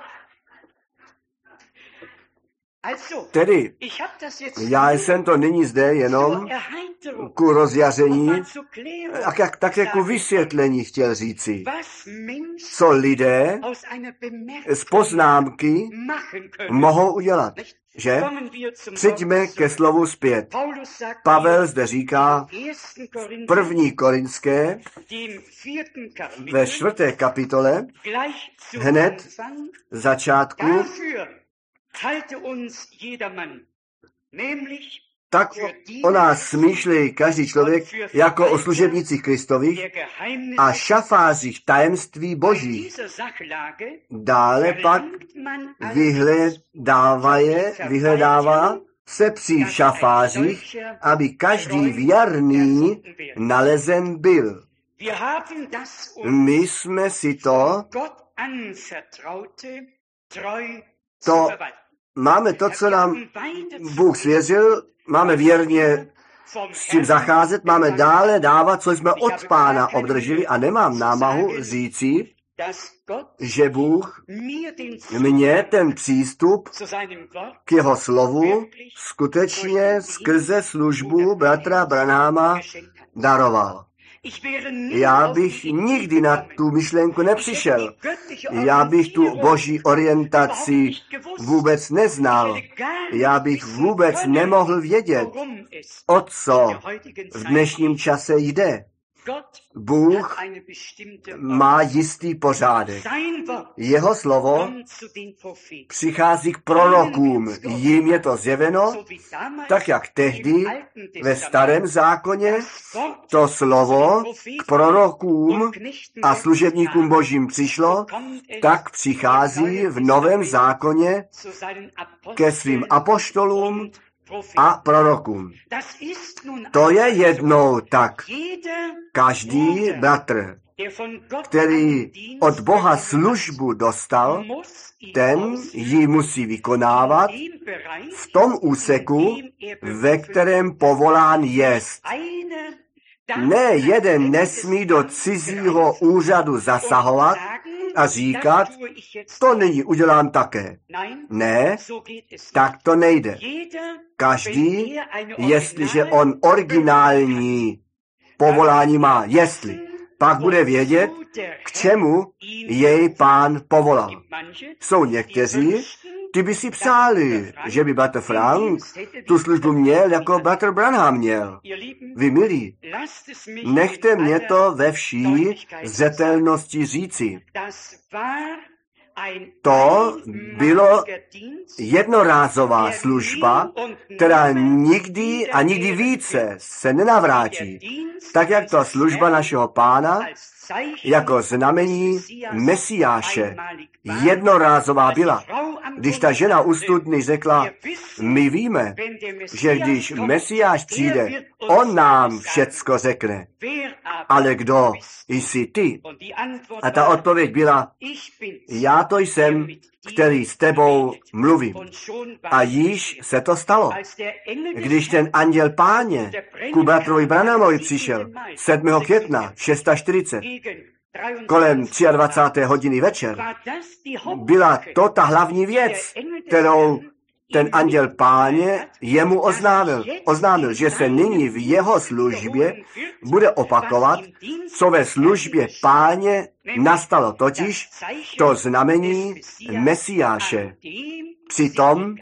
Tedy, já jsem to nyní zde jenom ku rozjaření a jak, tak jako vysvětlení chtěl říci, co lidé z poznámky mohou udělat. Že? Přijďme ke slovu zpět. Pavel zde říká v první Korinské ve čtvrté kapitole hned začátku tak o nás smýšlí každý člověk jako o služebnicích Kristových a šafářích tajemství Božích. Dále pak vyhledávaje, vyhledává se při šafářích, aby každý věrný nalezen byl. My jsme si to, to máme to, co nám Bůh svěřil, máme věrně s tím zacházet, máme dále dávat, co jsme od Pána obdrželi a nemám námahu říci, že Bůh mě ten přístup k jeho slovu skutečně skrze službu bratra Branhama daroval. Já bych nikdy na tu myšlenku nepřišel. Já bych tu boží orientaci vůbec neznal. Já bych vůbec nemohl vědět, o co v dnešním čase jde. Bůh má jistý pořádek. Jeho slovo přichází k prorokům. Jím je to zjeveno, tak jak tehdy ve starém zákoně to slovo k prorokům a služebníkům božím přišlo, tak přichází v novém zákoně ke svým apoštolům a prorokům. To je jednou tak. Každý bratr, který od Boha službu dostal, ten ji musí vykonávat v tom úseku, ve kterém povolán jest. Ne jeden nesmí do cizího úřadu zasahovat a říkat, to nyní udělám také. Ne, tak to nejde. Každý, jestliže on originální povolání má, jestli, pak bude vědět, k čemu jej Pán povolal. Jsou někteří, ty by si přáli, že by bratr Frank tu službu měl, jako bratr Branham měl. Vy milí, nechte mě to ve vší zřetelnosti říci. To bylo jednorázová služba, která nikdy a nikdy více se nenavrátí, tak jak to služba našeho Pána jako znamení Mesiáše jednorázová byla. Když ta žena u studny řekla, my víme, že když Mesiáš přijde, on nám všecko řekne. Ale kdo jsi ty? A ta odpověď byla, já to jsem, který s tebou mluvím. A již se to stalo. Když ten anděl Páně ku bratrovi Branhamovi přišel sedmého května čtyřicet šest kolem dvacáté třetí hodiny večer, byla to ta hlavní věc, kterou ten anděl Páně jemu oznámil. Oznámil, že se nyní v jeho službě bude opakovat, co ve službě Páně nastalo, totiž to znamení Mesiáše. Přitom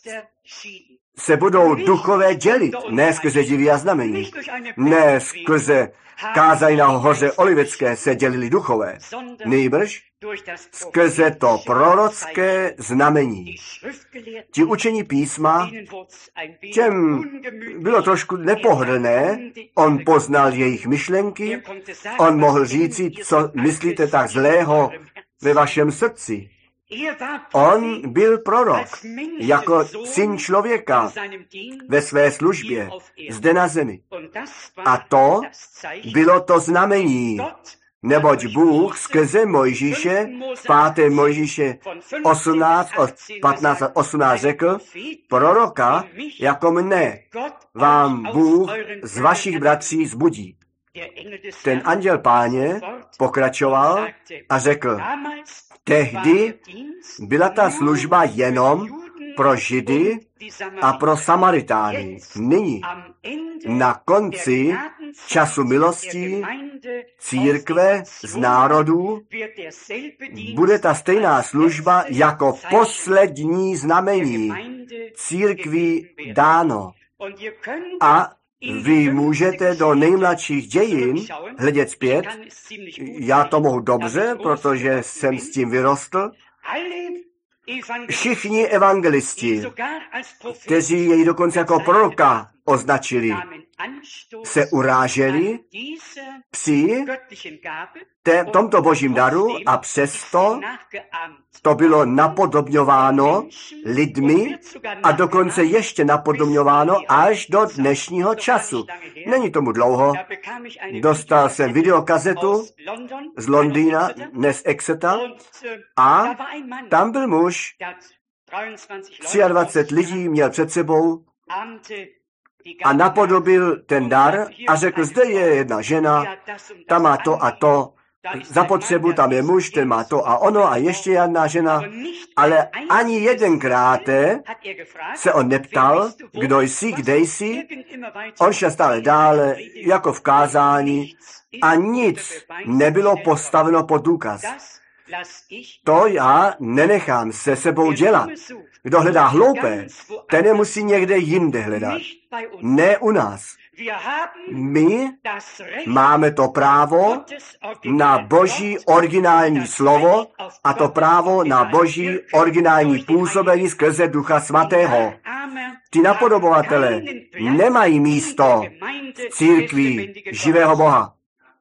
se budou duchové dělit, ne skrze divy a znamení, ne skrze kázání na hoře Olivecké se dělili duchové, nýbrž skrze to prorocké znamení. Ti učení písma, těm bylo trošku nepohodlné, on poznal jejich myšlenky, on mohl říci, co myslíte tak zlého ve vašem srdci. On byl prorok, jako syn člověka ve své službě zde na zemi. A to bylo to znamení, neboť Bůh skrze Mojžíše, páté Mojžíše osmnáct, od patnáct a osmnáct řekl, proroka jako mne vám Bůh z vašich bratří zbudí. Ten anděl Páně pokračoval a řekl, tehdy byla ta služba jenom pro Židy a pro Samaritány. Nyní, na konci času milosti církve z národů, bude ta stejná služba jako poslední znamení církví dáno. A vy můžete do nejmladších dějin hledět zpět. Já to mohu dobře, protože jsem s tím vyrostl. Všichni evangelisti, kteří jej dokonce jako proroka označili, se uráželi při té, tomto božím daru a přesto to bylo napodobňováno lidmi a dokonce ještě napodobňováno až do dnešního času. Není tomu dlouho. Dostal jsem videokazetu z Londýna, dnes Exeter, a tam byl muž, dvacet tři lidí měl před sebou a napodobil ten dar a řekl, zde je jedna žena, ta má to a to, za potřebu tam je muž, ten má to a ono a ještě jedna žena, ale ani jedenkrát se on neptal, kdo jsi, kde jsi, on šel stále dále, jako v kázání a nic nebylo postaveno pod důkaz. To já nenechám se sebou dělat. Kdo hledá hloupé, ten je musí někde jinde hledat. Ne u nás. My máme to právo na boží originální slovo a to právo na boží originální působení skrze Ducha Svatého. Ty napodobovatele nemají místo v církvi živého Boha.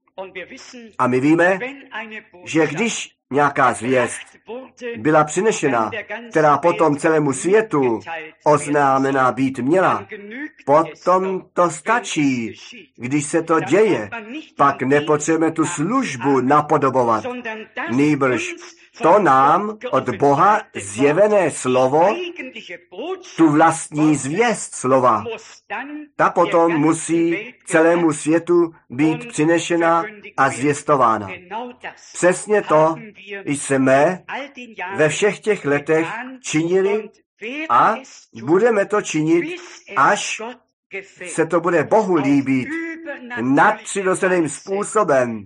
A my víme, že když nějaká zvěst byla přinešena, která potom celému světu oznámená být měla, potom to stačí. Když se to děje, pak nepotřebujeme tu službu napodobovat. Nýbrž to nám od Boha zjevené slovo, tu vlastní zvěst slova, ta potom musí celému světu být přinešena a zvěstována. Přesně to jsme ve všech těch letech činili a budeme to činit, až se to bude Bohu líbit nadpřirozeným způsobem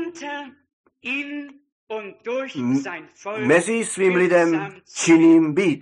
mezi svým lidem činným být.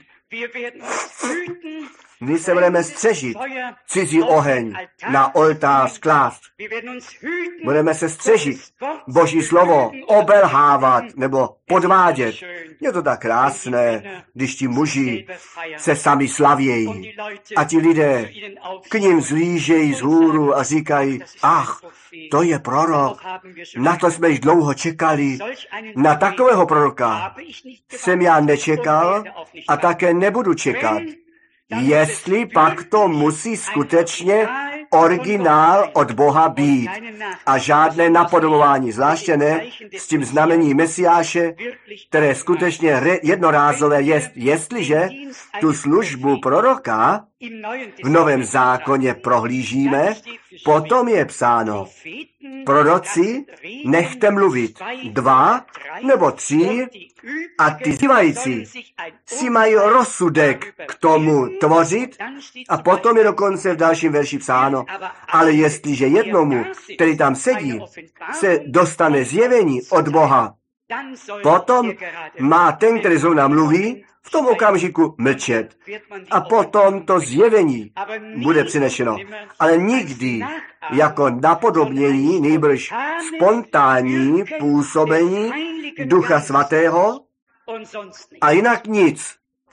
My se budeme střežit cizí oheň na oltář klást. Budeme se střežit Boží slovo obelhávat nebo podvádět. Je to tak krásné, když ti muži se sami slavějí a ti lidé k ním zlížejí z hůru a říkají, ach, to je prorok, na to jsme již dlouho čekali, na takového proroka jsem já nečekal a také nebudu čekat. Jestli pak to musí skutečně originál od Boha být a žádné napodobování, zvláště ne s tím znamení Mesiáše, které skutečně jednorázové jest, jestliže tu službu proroka v Novém zákoně prohlížíme, potom je psáno, proroci nechte mluvit dva nebo tři a ty zbývající si mají rozsudek k tomu tvořit a potom je dokonce v dalším verši psáno, ale jestliže jednomu, který tam sedí, se dostane zjevení od Boha, potom má ten, který zrovna mluví, v tom okamžiku mlčet. A potom to zjevení bude přinešeno. Ale nikdy jako napodobnění, nýbrž spontánní působení Ducha Svatého a jinak nic.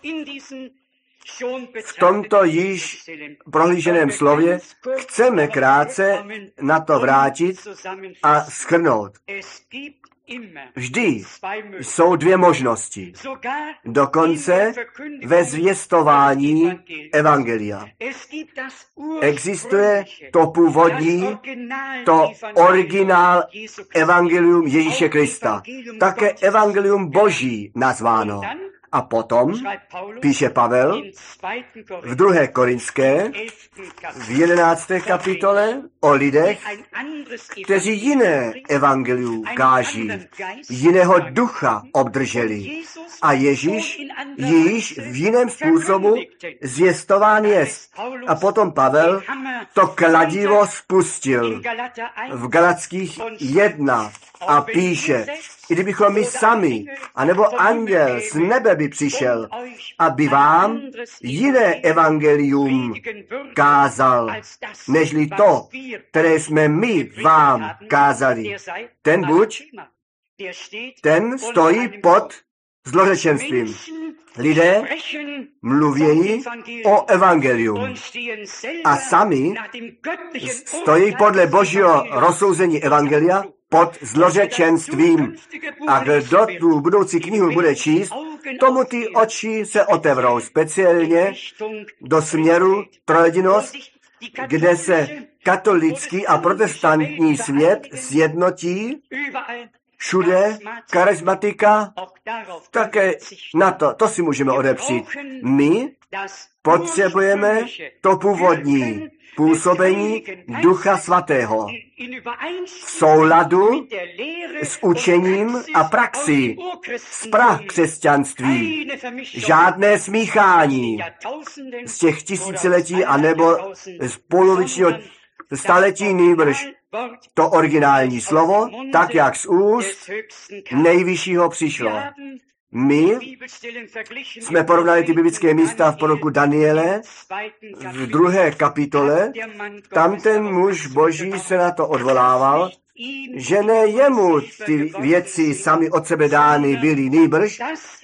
V tomto již prohlíženém slově chceme krátce na to vrátit a shrnout. Vždy jsou dvě možnosti. Dokonce ve zvěstování evangelia. Existuje to původní, to originál evangelium Ježíše Krista. Také evangelium Boží nazváno. A potom píše Pavel v druhé Korinské v jedenácté kapitole o lidech, kteří jiné evangelium káží, jiného ducha obdrželi. A Ježíš již v jiném způsobu zvěstován jest. A potom Pavel to kladivo spustil v Galackých jedna a píše, i kdybychom my sami, anebo anděl z nebe by přišel, aby vám jiné evangelium kázal, nežli to, které jsme my vám kázali. Ten buď, ten stojí pod zlořečenstvím. Lidé mluvějí o evangelium a sami stojí podle božího rozsouzení evangelia pod zlořečenstvím. A kdo tu budoucí knihu bude číst, tomu ty oči se otevřou, speciálně do směru trojedinost, kde se katolický a protestantní svět sjednotí, všude charismatika, také na to, to si můžeme odepřít. My potřebujeme to původní působení Ducha Svatého v souladu s učením a praxí z prah křesťanství. Žádné smíchání z těch tisíciletí anebo z polovičního staletí, nýbrž to originální slovo, tak jak z úst nejvyššího přišlo. My jsme porovnali ty biblické místa v proroku Daniele v druhé kapitole. Tam ten muž boží se na to odvolával, že ne jemu ty věci sami od sebe dány byly, nýbrž,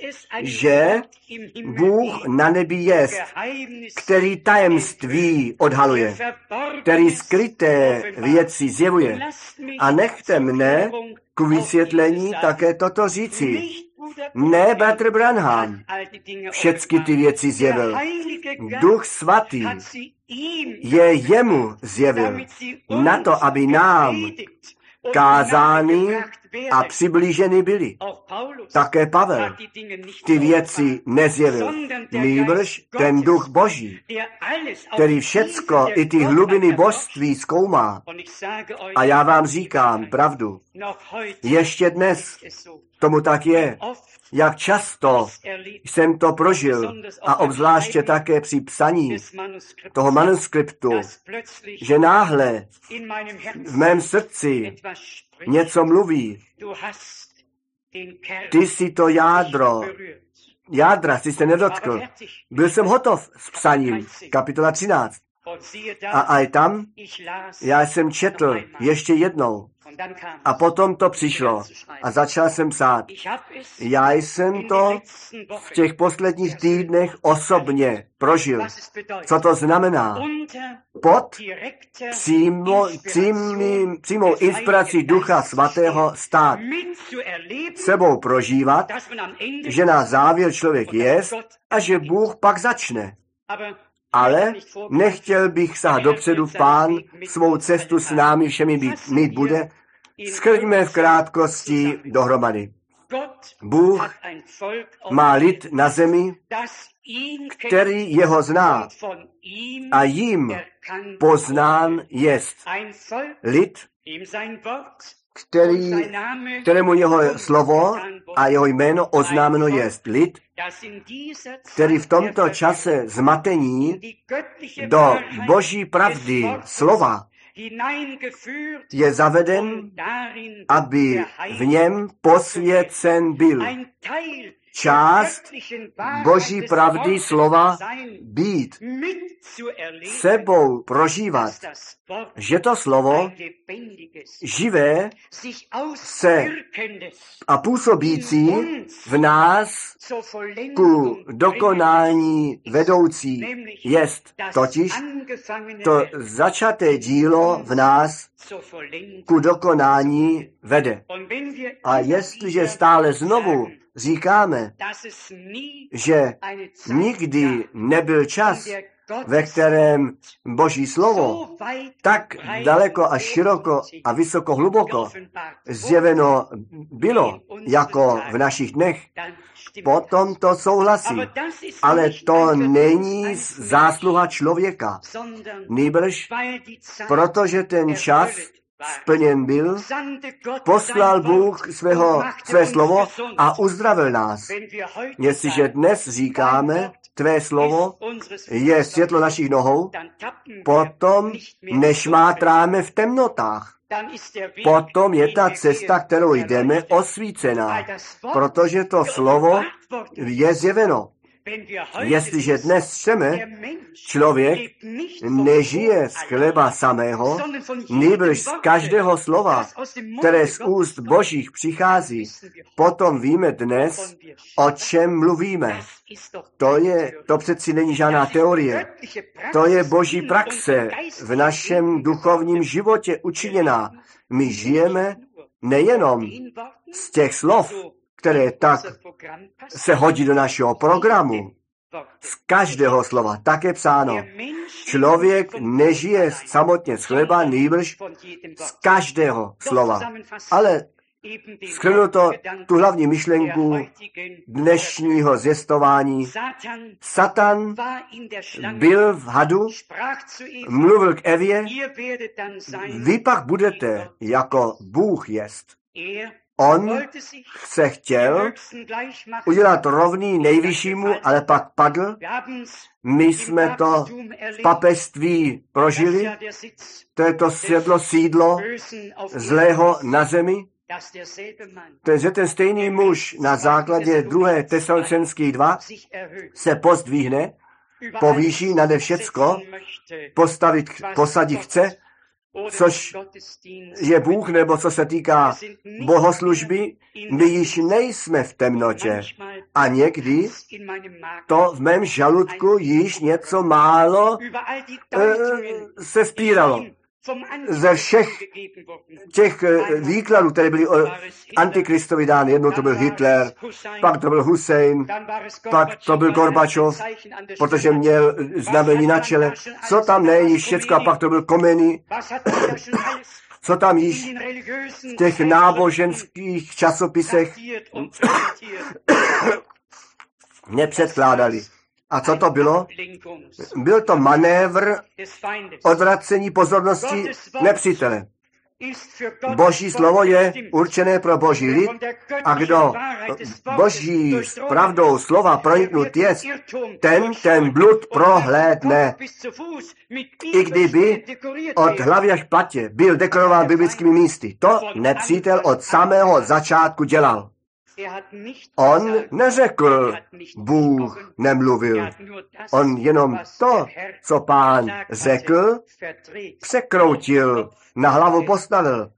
že Bůh na nebi jest, který tajemství odhaluje, který skryté věci zjevuje. A nechte mne ku vysvětlení také toto říci. Ne, bratr Branham, všecky ty věci zjevil. Duch Svatý je jemu zjevil na to, aby nám kázány a přiblíženy byly. Také Pavel ty věci nezjevil, nýbrž ten Duch Boží, který všecko i ty hlubiny božství zkoumá. A já vám říkám pravdu, ještě dnes tomu tak je. Jak často jsem to prožil a obzvláště také při psaní toho manuskriptu, že náhle v mém srdci něco mluví. Ty si to jádro, jádra jsi se nedotkl. Byl jsem hotov s psaním, kapitola třináct. A aj tam já jsem četl ještě jednou. A potom to přišlo a začal jsem psát. Já jsem to v těch posledních týdnech osobně prožil. Co to znamená? Pod přímo, přímý, přímou inspirací Ducha Svatého stát. Sebou prožívat, že na závěr člověk jest a že Bůh pak začne. Ale nechtěl bych sahat dopředu, Pán svou cestu s námi všemi být, mít bude. Shrňme v krátkosti dohromady. Bůh má lid na zemi, který jeho zná a jim poznán jest. Lid, který, kterému jeho slovo a jeho jméno oznámeno jest. Lid, který v tomto čase zmatení do boží pravdy slova je zaveden, aby v něm posvěcen byl. Část boží pravdy slova být, sebou prožívat, že to slovo živé se a působící v nás ku dokonání vedoucí jest, totiž to začaté dílo v nás ku dokonání vede. A jestliže stále znovu říkáme, že nikdy nebyl čas, ve kterém Boží slovo tak daleko a široko a vysoko hluboko zjeveno bylo, jako v našich dnech, potom to souhlasí. Ale to není zásluha člověka, nýbrž protože ten čas splněn byl, poslal Bůh svého, své slovo a uzdravil nás. Jestliže dnes říkáme, tvé slovo je světlo našich nohou, potom nešmátráme v temnotách. Potom je ta cesta, kterou jdeme, osvícená, protože to slovo je zjeveno. Jestliže dnes chceme, člověk nežije z chleba samého, nýbrž z každého slova, které z úst Božích přichází, potom víme dnes, o čem mluvíme. To je, to přeci není žádná teorie. To je Boží praxe v našem duchovním životě učiněná. My žijeme nejenom z těch slov, které tak se hodí do našeho programu. Z každého slova, tak je psáno. Člověk nežije samotně z chleba, nýbrž z každého slova. Ale shrnu to, tu hlavní myšlenku dnešního zvěstování. Satan byl v hadu, mluvil k Evě, vy pak budete jako Bůh jest. On se chtěl udělat rovný nejvyššímu, ale pak padl. My jsme to v papežství prožili. To je to světlo sídlo zlého na zemi. Takže ten stejný muž na základě druhé Tesalonických dva se pozdvihne, povýší nade všecko, postavit, posadit chce, což je Bůh, nebo co se týká bohoslužby, my již nejsme v temnotě. A někdy to v mém žaludku již něco málo e, se spíralo. Ze všech těch výkladů, které byly o Antikristovi dány, jednou to byl Hitler, pak to byl Hussein, pak to byl Gorbačov, protože měl znamení na čele, co tam ne, již všecko, a pak to byl Komeny, co tam již v těch náboženských časopisech nepředkládali. A co to bylo? Byl to manévr odvracení pozornosti nepřítele. Boží slovo je určené pro Boží lid a kdo Boží s pravdou slova proniknut je, ten ten blud prohlédne. I kdyby od hlavy až patě byl dekorován biblickými místy. To nepřítel od samého začátku dělal. On neřekl, Bůh nemluvil. On jenom to, co Pán řekl, překroutil, na hlavu postavil.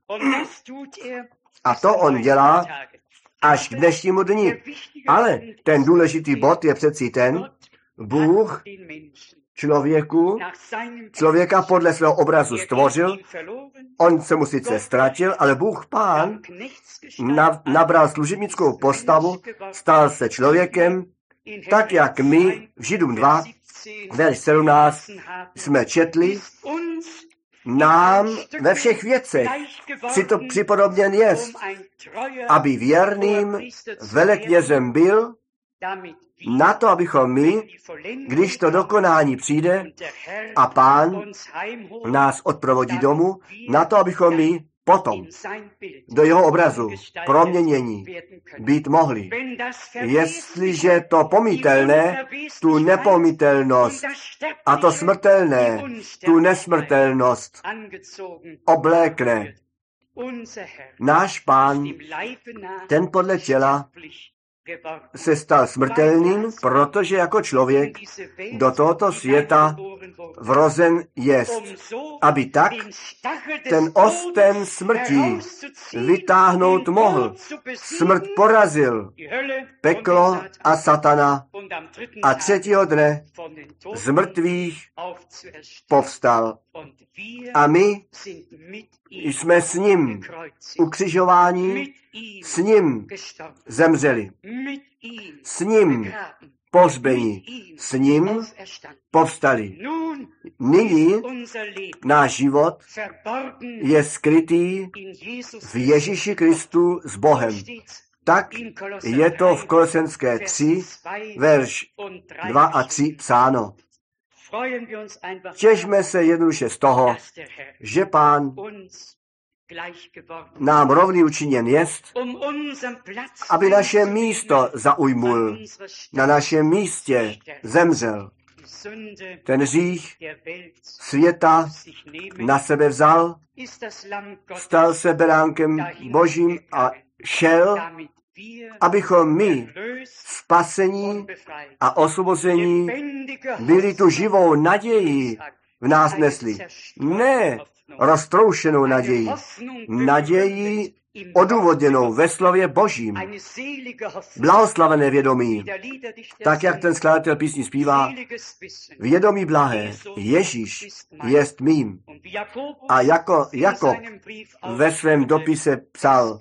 A to on dělá až k dnešnímu dni. Ale ten důležitý bod je přeci ten, Bůh člověku, člověka podle svého obrazu stvořil, on se mu sice ztratil, ale Bůh Pán nabral služebnickou postavu, stal se člověkem, tak jak my v Židům dva, verš sedmnáct, jsme četli, nám ve všech věcech přito připodobněn jest, aby věrným veleknězem byl, na to, abychom my, když to dokonání přijde a Pán nás odprovodí domů, na to, abychom my potom do jeho obrazu proměnění být mohli. Jestliže to pomítelné, tu nepomítelnost a to smrtelné, tu nesmrtelnost oblékne. Náš Pán, ten podle těla, se stal smrtelným, protože jako člověk do tohoto světa vrozen jest, aby tak ten osten smrti vytáhnout mohl. Smrt porazil peklo a satana a třetího dne z mrtvých povstal. A my jsme s ním ukřižováni, s ním zemřeli, s ním pohřbeni, s ním povstali. Nyní náš život je skrytý v Ježíši Kristu s Bohem. Tak je to v Kolosenské tři, verš dva a tři psáno. Těšme se jednoduše z toho, že Pán nám rovný učiněn jest, aby naše místo zaujmul, na našem místě zemřel. Ten hřích světa na sebe vzal, stal se beránkem Božím a šel abychom my, spasení a osvobození, byli tu živou naději v nás nesli. Ne roztroušenou naději, naději odůvodněnou ve slově Božím. Blahoslavené vědomí, tak jak ten skladatel písní zpívá, vědomí blahé, Ježíš jest mým. A jako, jako ve svém dopise psal,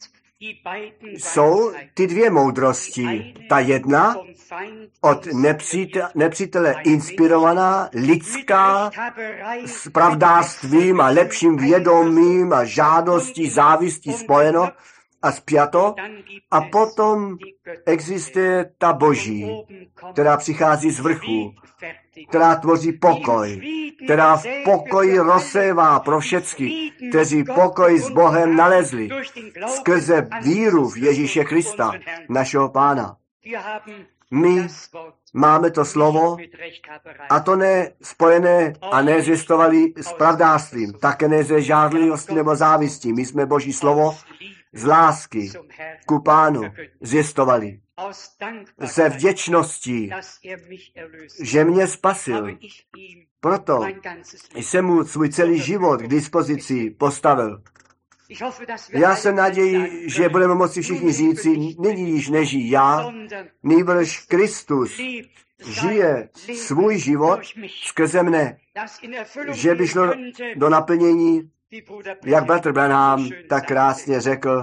jsou ty dvě moudrosti. Ta jedna od nepřítele, nepřítele inspirovaná, lidská, s pravdástvím a lepším vědomím a žádostí, závistí spojeno a spjato. A potom existuje ta Boží, která přichází z vrchu, která tvoří pokoj, která v pokoji rozsévá pro všechny, kteří pokoj s Bohem nalezli, skrze víru v Ježíše Krista, našeho Pána. My máme to slovo, a to ne spojené a ne zvěstovali s pravdástvím, také ne ze žádlivostí nebo závistí. My jsme Boží slovo z lásky ku Pánu zvěstovali. Ze vděčnosti, že mě spasil. Proto jsem mu svůj celý život k dispozici postavil. Já se naději, že budeme moci všichni říci, nyní již nežijí já, nýbrž Kristus žije svůj život skrze mne, že by šlo do naplnění, jak bratr Branham tak krásně řekl,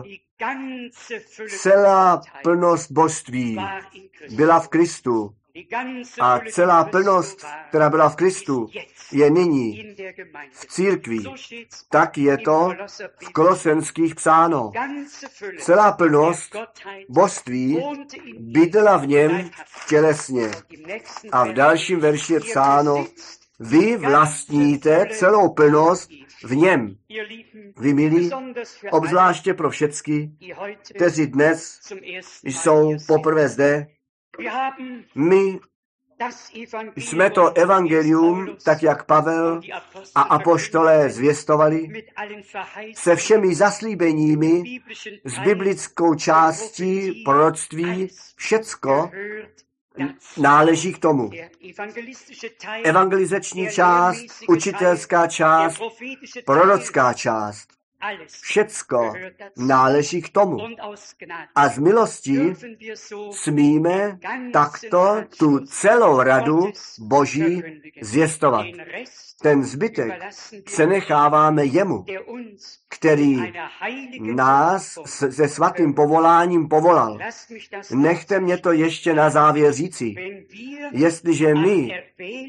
celá plnost božství byla v Kristu a celá plnost, která byla v Kristu, je nyní v církvi. Tak je to v Kolosenských psáno. Celá plnost božství bydlela v něm tělesně. A v dalším verši je psáno, vy vlastníte celou plnost v něm. Vy milí, obzvláště pro všecky, kteří dnes jsou poprvé zde, my jsme to evangelium, tak jak Pavel a apoštolé zvěstovali, se všemi zaslíbeními, s biblickou částí proroctví, všecko náleží k tomu. Evangelizační část, učitelská část, prorocká část. Všecko náleží k tomu. A z milostí smíme takto tu celou radu Boží zvěstovat. Ten zbytek přenecháváme jemu, který nás se svatým povoláním povolal. Nechte mě to ještě na závěr říci. Jestliže my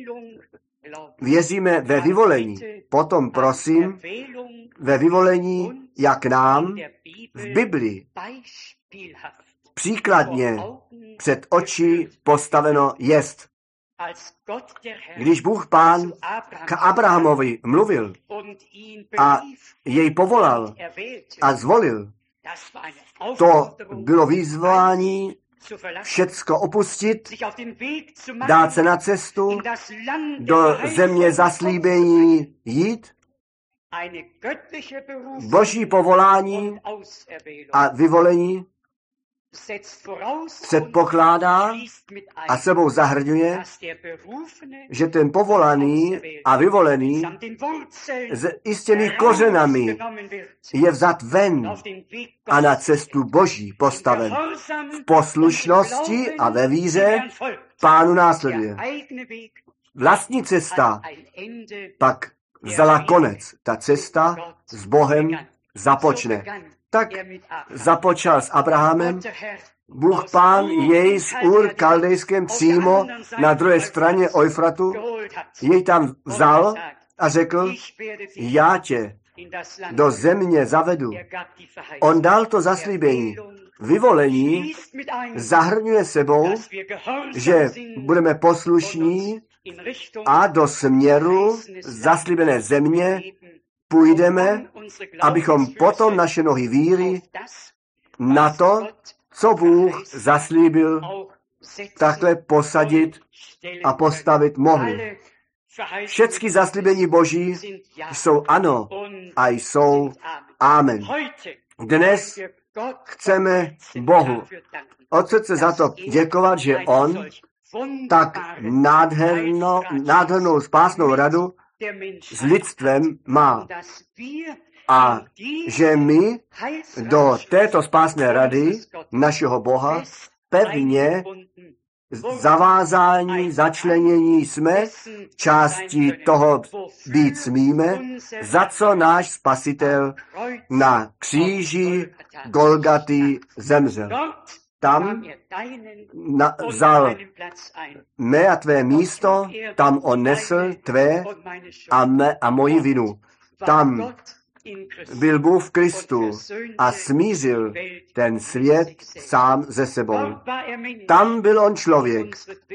věříme ve vyvolení, potom prosím, ve vyvolení, jak nám v Biblii příkladně před oči postaveno jest. Když Bůh Pán k Abrahamovi mluvil a jej povolal a zvolil, to bylo vyzvání všecko opustit, dát se na cestu, do země zaslíbení jít, Boží povolání a vyvolení předpokládá a sebou zahrňuje, že ten povolaný a vyvolený s jistěmi kořenami je vzat ven a na cestu Boží postaven. V poslušnosti a ve víře Pánu následuje. Vlastní cesta pak vzala konec. Ta cesta s Bohem započne. Tak započal s Abrahamem, Bůh Pán jej z Ur Kaldejském přímo na druhé straně Eufratu, jej tam vzal a řekl, já tě do země zavedu. On dal to zaslíbení. Vyvolení zahrnuje sebou, že budeme poslušní a do směru zaslíbené země půjdeme, abychom potom naše nohy víry na to, co Bůh zaslíbil, takhle posadit a postavit mohli. Všechny zaslíbení Boží jsou ano a jsou amen. Dnes chceme Bohu od srdce za to děkovat, že On tak nádherno, nádhernou spásnou radu s lidstvem má. A že my do této spásné rady našeho Boha pevně zavázání, začlenění jsme, částí toho být smíme, za co náš Spasitel na kříži Golgaty zemřel. Tam na, vzal mé a tvé místo, tam on nesl tvé a, mé, a moji vinu. Tam byl Bůh v Kristu a smířil ten svět sám ze sebou. Tam byl on člověk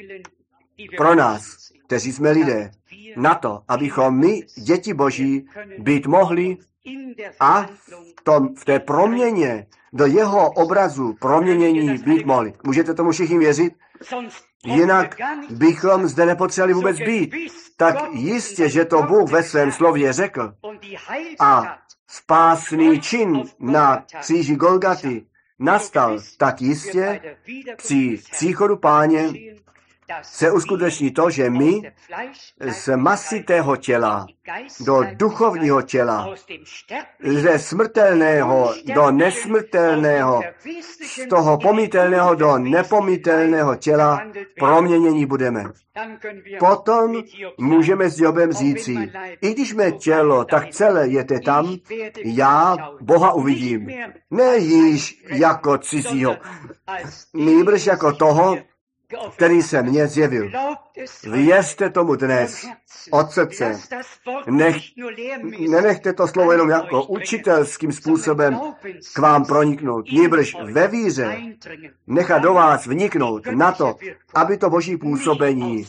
pro nás, kteří jsme lidé, na to, abychom my, děti Boží, být mohli a v, tom, v té proměně do jeho obrazu proměnění být mohli. Můžete tomu všichni věřit? Jinak bychom zde nepotřebovali vůbec být. Tak jistě, že to Bůh ve svém slově řekl. A spásný čin na kříži Golgaty nastal, tak jistě při příchodu Páně se uskuteční to, že my z masitého těla do duchovního těla, ze smrtelného do nesmrtelného, z toho pomytelného do nepomytelného těla proměnění budeme. Potom můžeme s Jobem říci, i když mé tělo tak celé jete tam, já Boha uvidím. Ne již jako cizího, nýbrž jako toho, který se mně zjevil. Věřte tomu dnes od srdce. Nech, nenechte to slovo jenom jako učitelským způsobem k vám proniknout. Nýbrž ve víře nechat do vás vniknout na to, aby to Boží působení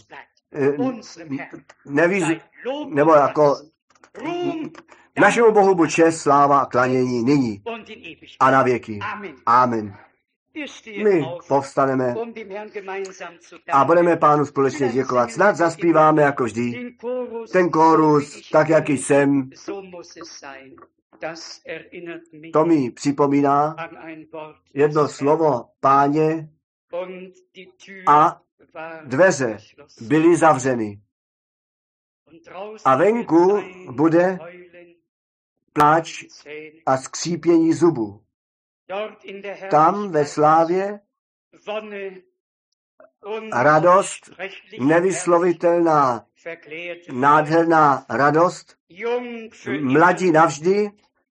nevíz, nebo jako našemu Bohu buď čest, sláva a klanění nyní a na věky. Amen. My povstaneme a budeme Pánu společně děkovat. Snad zaspíváme jako vždy ten kórus, tak jak jsem. To mi připomíná jedno slovo Páně a dveře byly zavřeny. A venku bude pláč a skřípění zubů. Tam ve slávě radost, nevyslovitelná, nádherná radost, mladí navždy,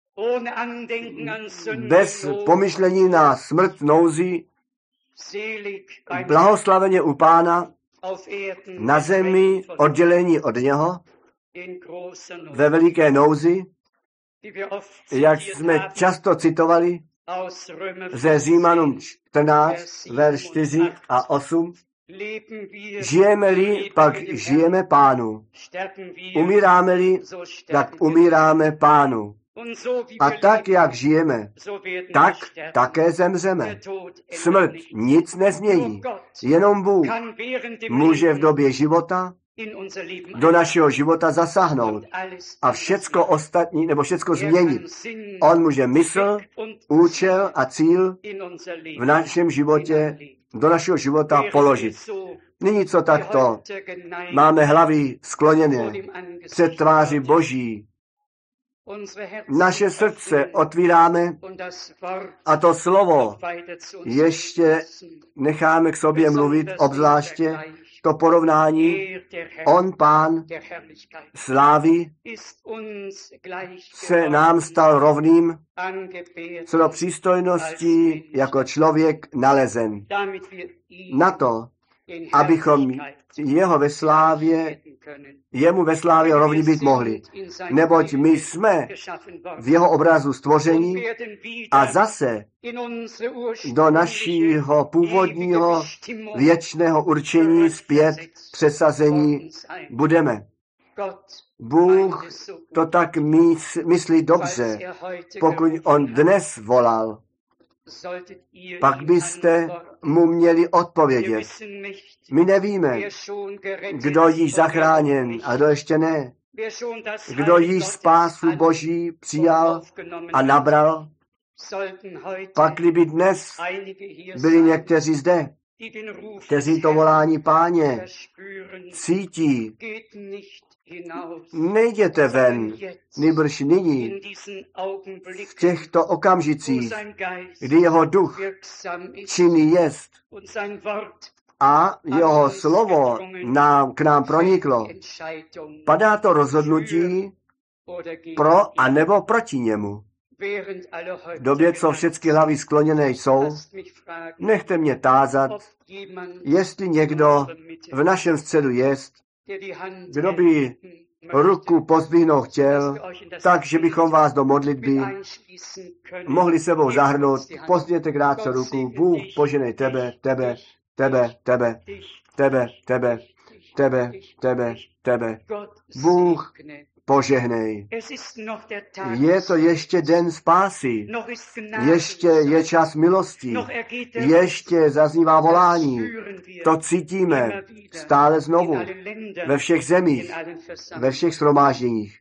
bez pomyšlení na smrt nouzi, blahoslaveně u Pána, na zemi oddělení od něho, ve veliké nouzi, jak jsme často citovali, ze Římanům čtrnáct, verš čtyři a osm. Žijeme-li, pak žijeme Pánu. Umíráme-li, tak umíráme Pánu. A tak, jak žijeme, tak také zemřeme. Smrt nic nezmění. Jenom Bůh může v době života do našeho života zasáhnout a všecko ostatní, nebo všecko změnit. On může mysl, účel a cíl v našem životě, do našeho života položit. Nyní co takto máme hlavy skloněné před tváří Boží. Naše srdce otvíráme a to slovo ještě necháme k sobě mluvit, obzvláště to porovnání, on, Pán slávy, se nám stal rovným co do přístojnosti jako člověk nalezen. Na to, abychom jeho ve slávě, jemu ve slávě rovní být mohli. Neboť my jsme v jeho obrazu stvoření a zase do našího původního věčného určení zpět přesazení budeme. Bůh to tak myslí dobře, pokud on dnes volal. Pak byste mu měli odpovědět. My nevíme, kdo již zachráněn a kdo ještě ne. Kdo již spásu Boží přijal a nabral Pakli by dnes byli někteří zde, kteří to volání Páně cítí, nejděte ven, nýbrž nyní, v těchto okamžicích, kdy jeho duch činný jest a jeho slovo nám, k nám proniklo, padá to rozhodnutí pro a nebo proti němu. V době, co všechny hlavy skloněné jsou, nechte mě tázat, jestli někdo v našem středu jest, kdo by ruku pozdvihnout chtěl, tak, že bychom vás do modlitby mohli sebou zahrnout. Pozdvěte krátce ruku. Bůh poženej tebe, tebe, tebe, tebe, tebe, tebe, tebe, tebe, tebe. Bůh požehnej. Je to ještě den spásy. Ještě je čas milosti. Ještě zaznívá volání. To cítíme stále znovu. Ve všech zemích. Ve všech shromážděních.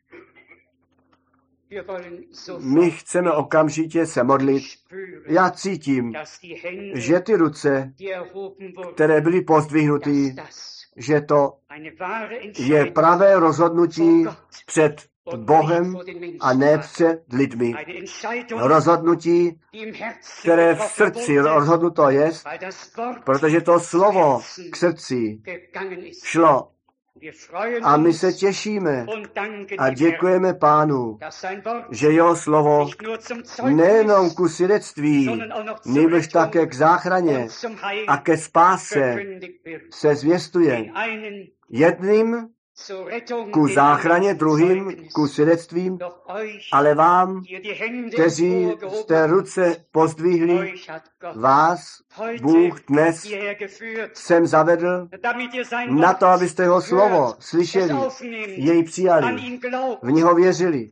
My chceme okamžitě se modlit. Já cítím, že ty ruce, které byly pozdvihnuty, že to je pravé rozhodnutí před Bohem a ne před lidmi. Rozhodnutí, které v srdci rozhodnuto je, protože to slovo k srdci šlo. A my se těšíme a děkujeme Pánu, že jeho slovo nejenom ku svědectví, nýbrž také k záchraně a ke spáse se zvěstuje. Jedným ku záchraně, druhým ku svědectvím, ale vám, kteří jste ruce pozdvihli, vás Bůh dnes sem zavedl na to, abyste jeho slovo slyšeli, jej přijali, v něho věřili.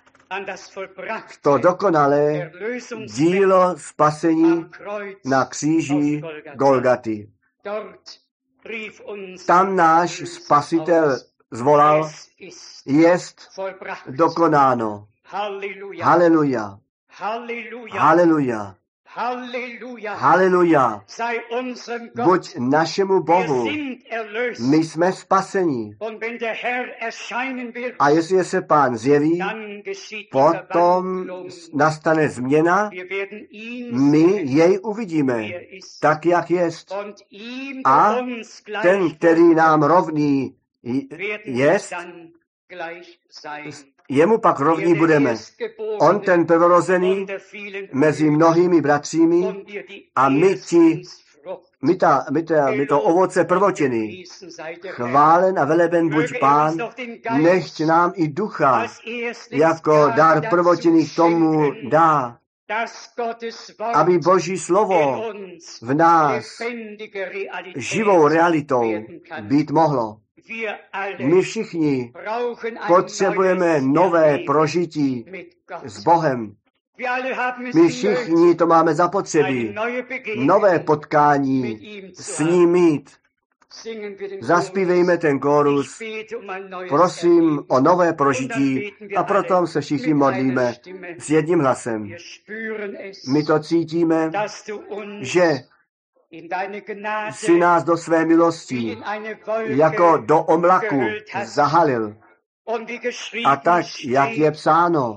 To dokonalé dílo spasení na kříži Golgaty. Tam náš Spasitel zvolal, jest dokonáno. Haleluja. Haleluja. Haleluja. Buď našemu Bohu. My jsme spaseni. A jestli se Pán zjeví, potom nastane změna, my jej uvidíme, tak jak jest. A ten, který nám rovný jest, jemu pak rovní budeme. On ten prvorozený mezi mnohými bratřími a my ti, my, ta, my, ta, my to ovoce prvotiny. Chválen a veleben buď Pán, nechť nám i ducha jako dar prvotiny k tomu dá, aby Boží slovo v nás živou realitou být mohlo. My všichni potřebujeme nové prožití s Bohem. My všichni to máme zapotřebí. Nové potkání s ním mít. Zaspívejme ten kórus. Prosím o nové prožití a proto se všichni modlíme s jedním hlasem. My to cítíme, že si nás do své milosti jako do omlaku zahalil. A tak, jak je psáno,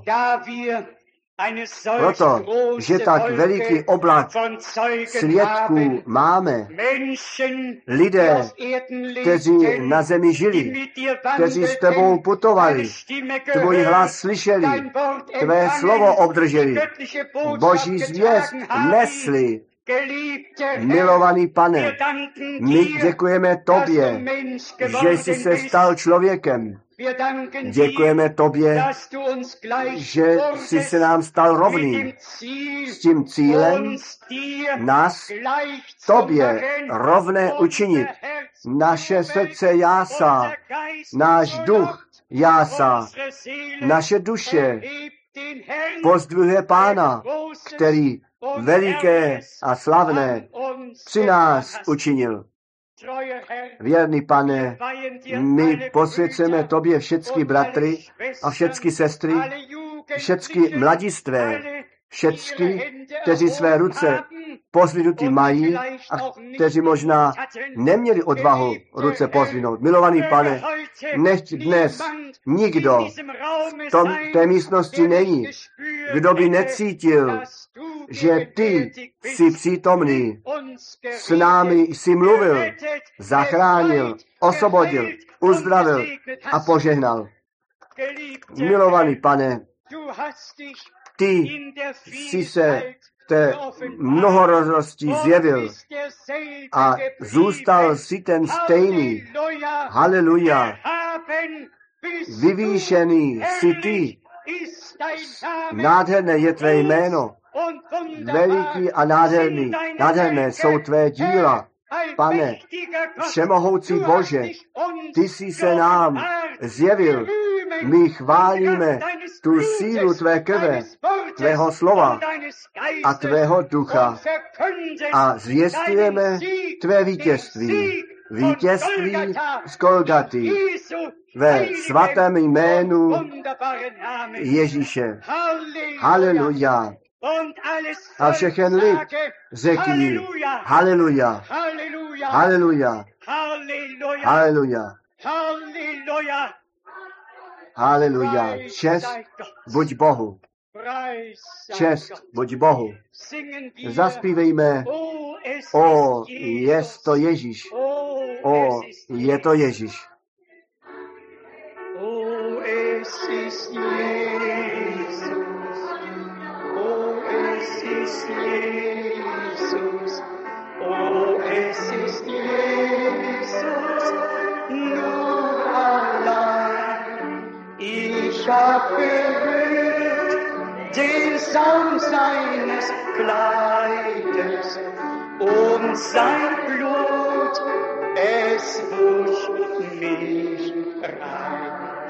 proto, že tak veliký oblak svědků máme, lidé, kteří na zemi žili, kteří s tebou putovali, tvůj hlas slyšeli, tvé slovo obdrželi, Boží zvěst nesli. Milovaný Pane, my děkujeme tobě, že jsi se stal člověkem. Děkujeme tobě, že jsi se nám stal rovným s tím cílem nás tobě rovné učinit. Naše srdce jásá, náš duch jásá, naše duše pozdvihuje Pána, který veliké a slavné při nás učinil. Věrný Pane, my posvěcujeme tobě všechny bratry a všechny sestry, všechny mladistvé, Všecky, kteří své ruce pozvinuty mají a kteří možná neměli odvahu ruce pozvinout. Milovaný Pane, nechť dnes nikdo v tom, té místnosti není, kdo by necítil, že ty jsi přítomný, s námi jsi mluvil, zachránil, osvobodil, uzdravil a požehnal. Milovaný Pane, ty jsi se v té mnohoroznosti zjevil a zůstal si ten stejný. Haleluja. Vyvýšený jsi ty. Nádherné je tvé jméno. Veliký a nádherný. Nádherné jsou tvé díla. Pane, všemohoucí Bože, ty jsi se nám zjevil. My chválíme tu sílu tvé krve, tvého slova a tvého ducha a zvěstujeme tvé vítězství. Vítězství z Golgaty ve svatém jménu Ježíše. Haleluja. A všechen lid řekni haleluja. Haleluja. Haleluja. Haleluja. Čest buď Bohu. Čest buď Bohu. Zaspívejme, o, je to Ježíš. O, je to Ježíš. O, es ist Jesus. O, es ist Jesus. O, es ist Jesus. Nur allein. Ich hab gehört den Saum seines Kleides und sein Blut, es wusch mich rein.